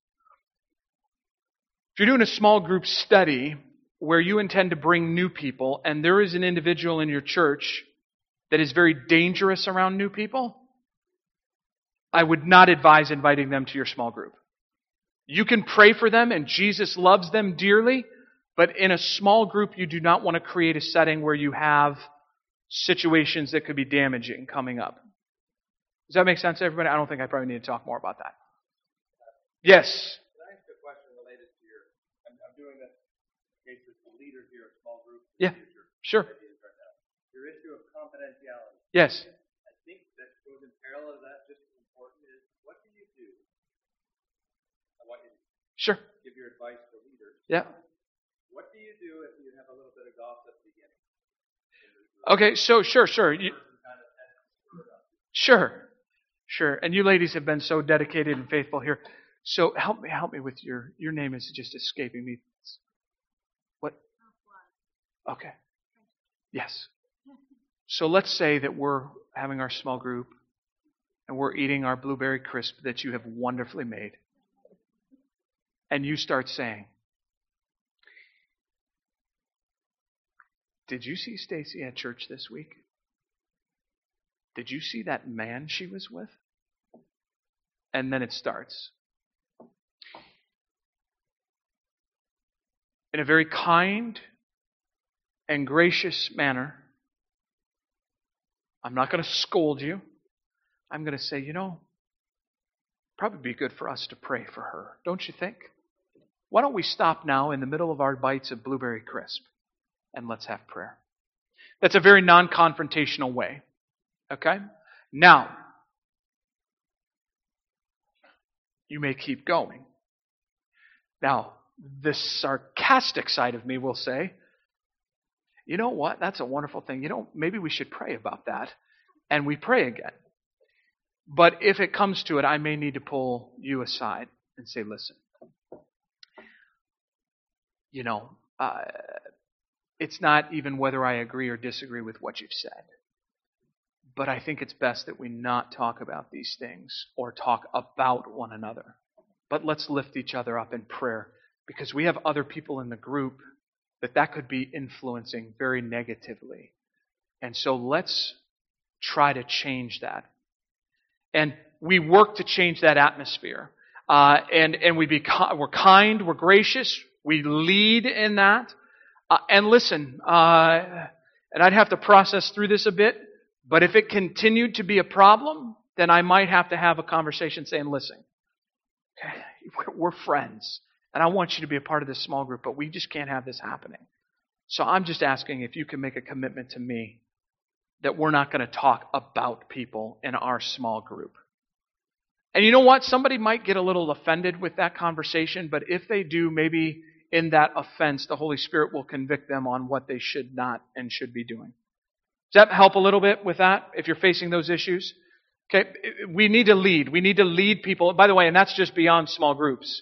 If you're doing a small group study where you intend to bring new people, and there is an individual in your church that is very dangerous around new people, I would not advise inviting them to your small group. You can pray for them, and Jesus loves them dearly, but in a small group, you do not want to create a setting where you have situations that could be damaging coming up. Does that make sense to everybody? I don't think I probably need to talk more about that. Yes? Can I ask a question related to your, I'm, I'm doing this in case there's some leaders here of small groups. Yeah, sure. Your issue of confidentiality. Yes. I think that goes in parallel to that, just as important is, what do you do? I want you to Sure. give your advice to leaders. Yeah. What do you do if you have a little bit of gossip beginning? Okay, so sure, sure. You, sure, sure. And you ladies have been so dedicated and faithful here. So help me, help me with your, your name is just escaping me. What? Okay. Yes. So let's say that we're having our small group and we're eating our blueberry crisp that you have wonderfully made. And you start saying, did you see Stacy at church this week? Did you see that man she was with? And then it starts. In a very kind and gracious manner, I'm not going to scold you. I'm going to say, you know, probably be good for us to pray for her, don't you think? Why don't we stop now in the middle of our bites of blueberry crisp? And let's have prayer. That's a very non-confrontational way. Okay? Now, you may keep going. Now, this sarcastic side of me will say, you know what? That's a wonderful thing. You know, maybe we should pray about that. And we pray again. But if it comes to it, I may need to pull you aside and say, listen, you know, uh, it's not even whether I agree or disagree with what you've said. But I think it's best that we not talk about these things or talk about one another. But let's lift each other up in prayer, because we have other people in the group that that could be influencing very negatively. And so let's try to change that. And we work to change that atmosphere. Uh, and, and we be, we're kind, we're gracious, we lead in that. Uh, and listen, uh, and I'd have to process through this a bit, but if it continued to be a problem, then I might have to have a conversation saying, listen, okay, we're friends, and I want you to be a part of this small group, but we just can't have this happening. So I'm just asking if you can make a commitment to me that we're not going to talk about people in our small group. And you know what? Somebody might get a little offended with that conversation, but if they do, maybe in that offense, the Holy Spirit will convict them on what they should not and should be doing. Does that help a little bit with that, if you're facing those issues? Okay, we need to lead. We need to lead people. By the way, and that's just beyond small groups.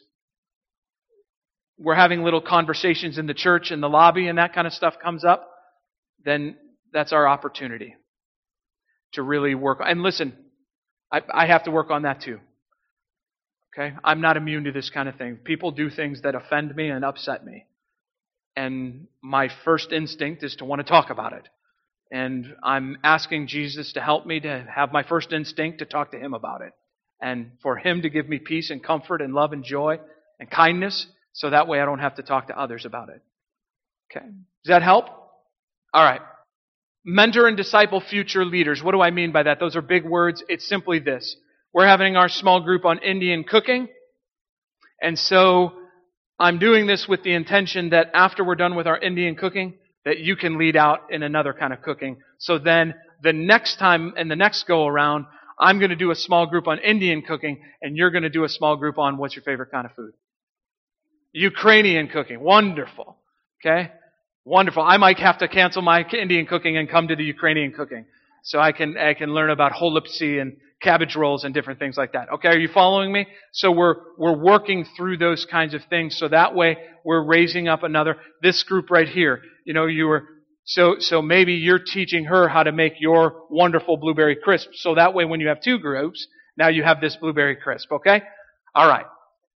We're having little conversations in the church, in the lobby, and that kind of stuff comes up. Then that's our opportunity to really work. And listen, I, I have to work on that too. Okay? I'm not immune to this kind of thing. People do things that offend me and upset me. And my first instinct is to want to talk about it. And I'm asking Jesus to help me to have my first instinct to talk to Him about it. And for Him to give me peace and comfort and love and joy and kindness, so that way I don't have to talk to others about it. Okay? Does that help? All right. Mentor and disciple future leaders. What do I mean by that? Those are big words. It's simply this. We're having our small group on Indian cooking. And so I'm doing this with the intention that after we're done with our Indian cooking, that you can lead out in another kind of cooking. So then the next time and the next go around, I'm going to do a small group on Indian cooking, and you're going to do a small group on what's your favorite kind of food? Ukrainian cooking. Wonderful. Okay? Wonderful. I might have to cancel my Indian cooking and come to the Ukrainian cooking. So I can I can learn about holupsi and cabbage rolls and different things like that. Okay, are you following me? So we're we're working through those kinds of things. So that way we're raising up another this group right here. You know, you were so so maybe you're teaching her how to make your wonderful blueberry crisp. So that way when you have two groups, now you have this blueberry crisp, okay? All right.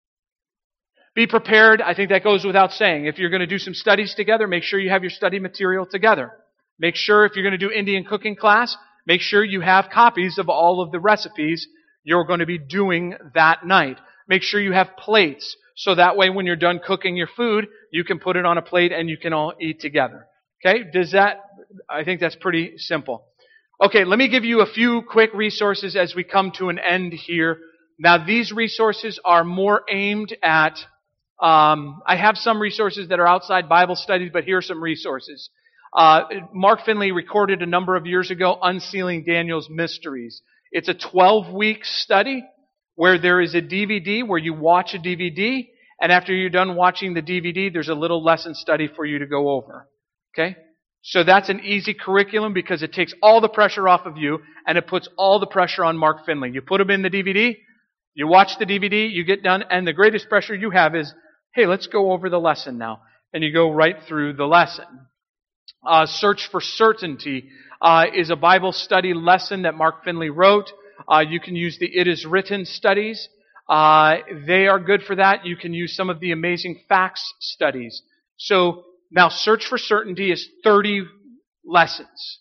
Be prepared. I think that goes without saying. If you're going to do some studies together, make sure you have your study material together. Make sure if you're going to do Indian cooking class, make sure you have copies of all of the recipes you're going to be doing that night. Make sure you have plates, so that way when you're done cooking your food, you can put it on a plate and you can all eat together. Okay? Does that, I think that's pretty simple. Okay, let me give you a few quick resources as we come to an end here. Now, these resources are more aimed at, um, I have some resources that are outside Bible studies, but here are some resources. Uh, Mark Finley recorded a number of years ago, Unsealing Daniel's Mysteries. It's a twelve-week study where there is a D V D where you watch a D V D, and after you're done watching the D V D, there's a little lesson study for you to go over. Okay? So that's an easy curriculum because it takes all the pressure off of you, and it puts all the pressure on Mark Finley. You put him in the D V D, you watch the D V D, you get done, and the greatest pressure you have is, hey, let's go over the lesson now. And you go right through the lesson. Uh, Search for Certainty uh, is a Bible study lesson that Mark Finley wrote. Uh, you can use the It Is Written studies. Uh, they are good for that. You can use some of the Amazing Facts studies. So now Search for Certainty is thirty lessons.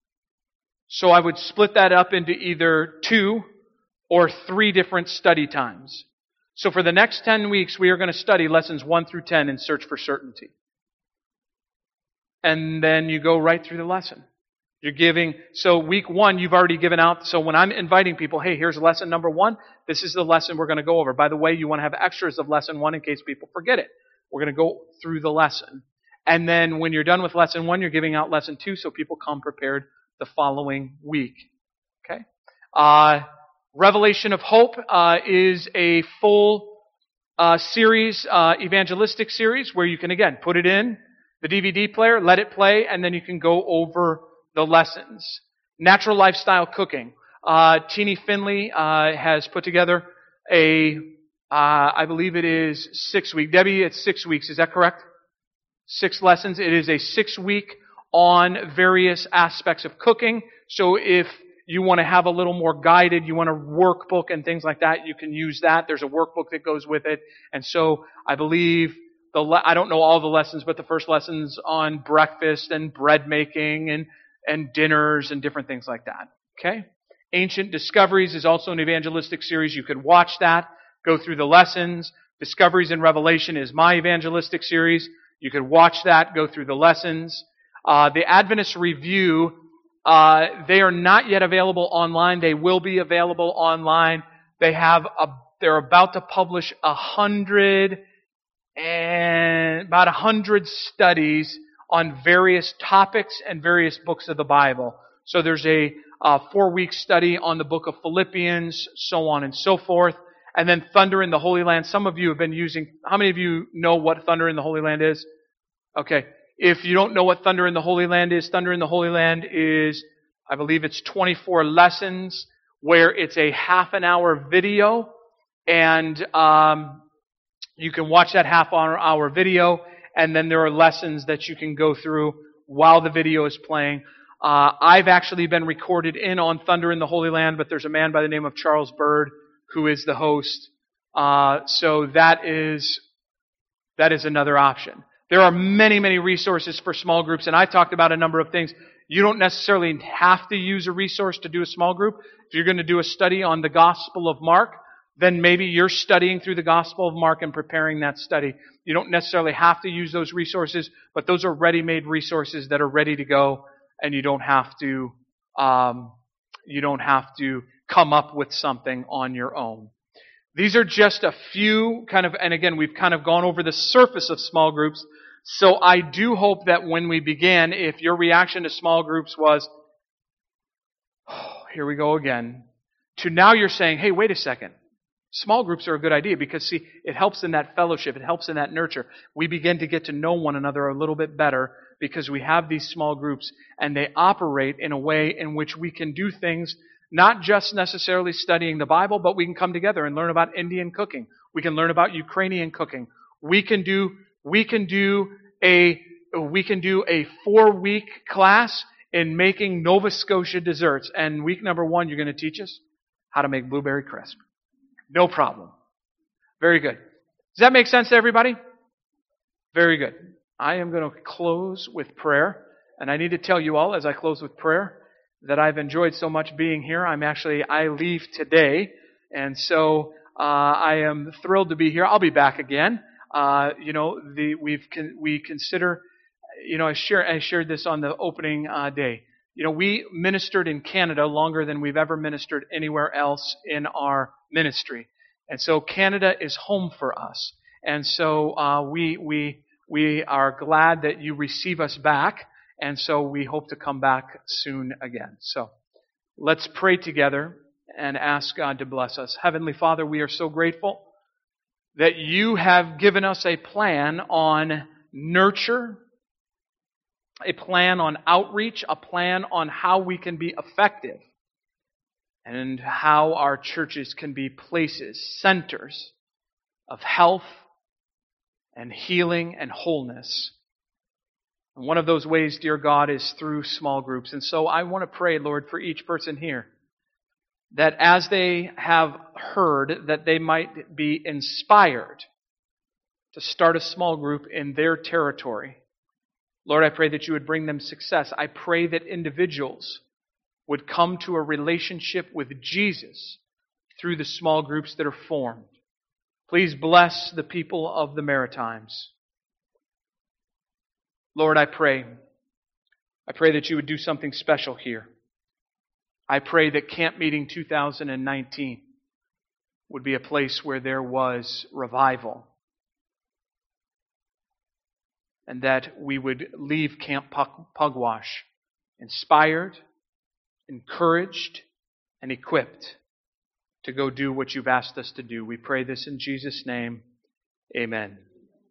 So I would split that up into either two or three different study times. So for the next ten weeks, we are going to study lessons one through ten in Search for Certainty. And then you go right through the lesson. You're giving, so week one, you've already given out. So when I'm inviting people, hey, here's lesson number one. This is the lesson we're going to go over. By the way, you want to have extras of lesson one in case people forget it. We're going to go through the lesson. And then when you're done with lesson one, you're giving out lesson two so people come prepared the following week. Okay? Uh, Revelation of Hope uh, is a full uh, series, uh, evangelistic series, where you can, again, put it in the D V D player, let it play, and then you can go over the lessons. Natural Lifestyle Cooking. Uh, Teenie Finley uh, has put together a, uh, I believe it is six week. Debbie, it's six weeks. Is that correct? Six lessons. It is a six week on various aspects of cooking. So if you want to have a little more guided, you want a workbook and things like that, you can use that. There's a workbook that goes with it. And so I believe The le- I don't know all the lessons, but the first lessons on breakfast and bread making and, and dinners and different things like that. Okay? Ancient Discoveries is also an evangelistic series. You could watch that, go through the lessons. Discoveries in Revelation is my evangelistic series. You could watch that, go through the lessons. Uh, the Adventist Review, uh, they are not yet available online. They will be available online. They have a, they're about to publish a hundred and about a hundred studies on various topics and various books of the Bible. So there's a uh, four-week study on the book of Philippians, so on and so forth. And then Thunder in the Holy Land. Some of you have been using, how many of you know what Thunder in the Holy Land is? Okay. If you don't know what Thunder in the Holy Land is, Thunder in the Holy Land is, I believe it's twenty-four lessons, where it's a half an hour video, and um, you can watch that half hour video, and then there are lessons that you can go through while the video is playing. Uh, I've actually been recorded in on Thunder in the Holy Land, but there's a man by the name of Charles Bird who is the host. Uh, so that is that is another option. There are many, many resources for small groups, and I talked about a number of things. You don't necessarily have to use a resource to do a small group. If you're going to do a study on the Gospel of Mark, then maybe you're studying through the Gospel of Mark and preparing that study. You don't necessarily have to use those resources, but those are ready-made resources that are ready to go, and you don't have to um, you don't have to come up with something on your own. These are just a few kind of, and again, we've kind of gone over the surface of small groups. So I do hope that when we began, if your reaction to small groups was, oh, here we go again, to now you're saying, hey, wait a second. Small groups are a good idea because, see, it helps in that fellowship. It helps in that nurture. We begin to get to know one another a little bit better because we have these small groups and they operate in a way in which we can do things, not just necessarily studying the Bible, but we can come together and learn about Indian cooking. We can learn about Ukrainian cooking. We can do, we can do a, we can do a four-week class in making Nova Scotia desserts. And week number one, you're going to teach us how to make blueberry crisp. No problem. Very good. Does that make sense to everybody? Very good. I am going to close with prayer. And I need to tell you all, as I close with prayer, that I've enjoyed so much being here. I'm actually, I leave today. And so uh, I am thrilled to be here. I'll be back again. Uh, you know, the, we've con- we consider, you know, I, share, I shared this on the opening uh, day. You know, we ministered in Canada longer than we've ever ministered anywhere else in our ministry. And so Canada is home for us. And so uh, we we we are glad that you receive us back. And so we hope to come back soon again. So let's pray together and ask God to bless us. Heavenly Father, we are so grateful that you have given us a plan on nurture, a plan on outreach, a plan on how we can be effective, and how our churches can be places, centers of health and healing and wholeness. And one of those ways, dear God, is through small groups. And so I want to pray, Lord, for each person here, that as they have heard, that they might be inspired to start a small group in their territory. Lord, I pray that you would bring them success. I pray that individuals would come to a relationship with Jesus through the small groups that are formed. Please bless the people of the Maritimes. Lord, I pray. I pray that you would do something special here. I pray that Camp Meeting two thousand nineteen would be a place where there was revival. And that we would leave Camp Pugwash inspired, encouraged, and equipped to go do what you've asked us to do. We pray this in Jesus' name. Amen.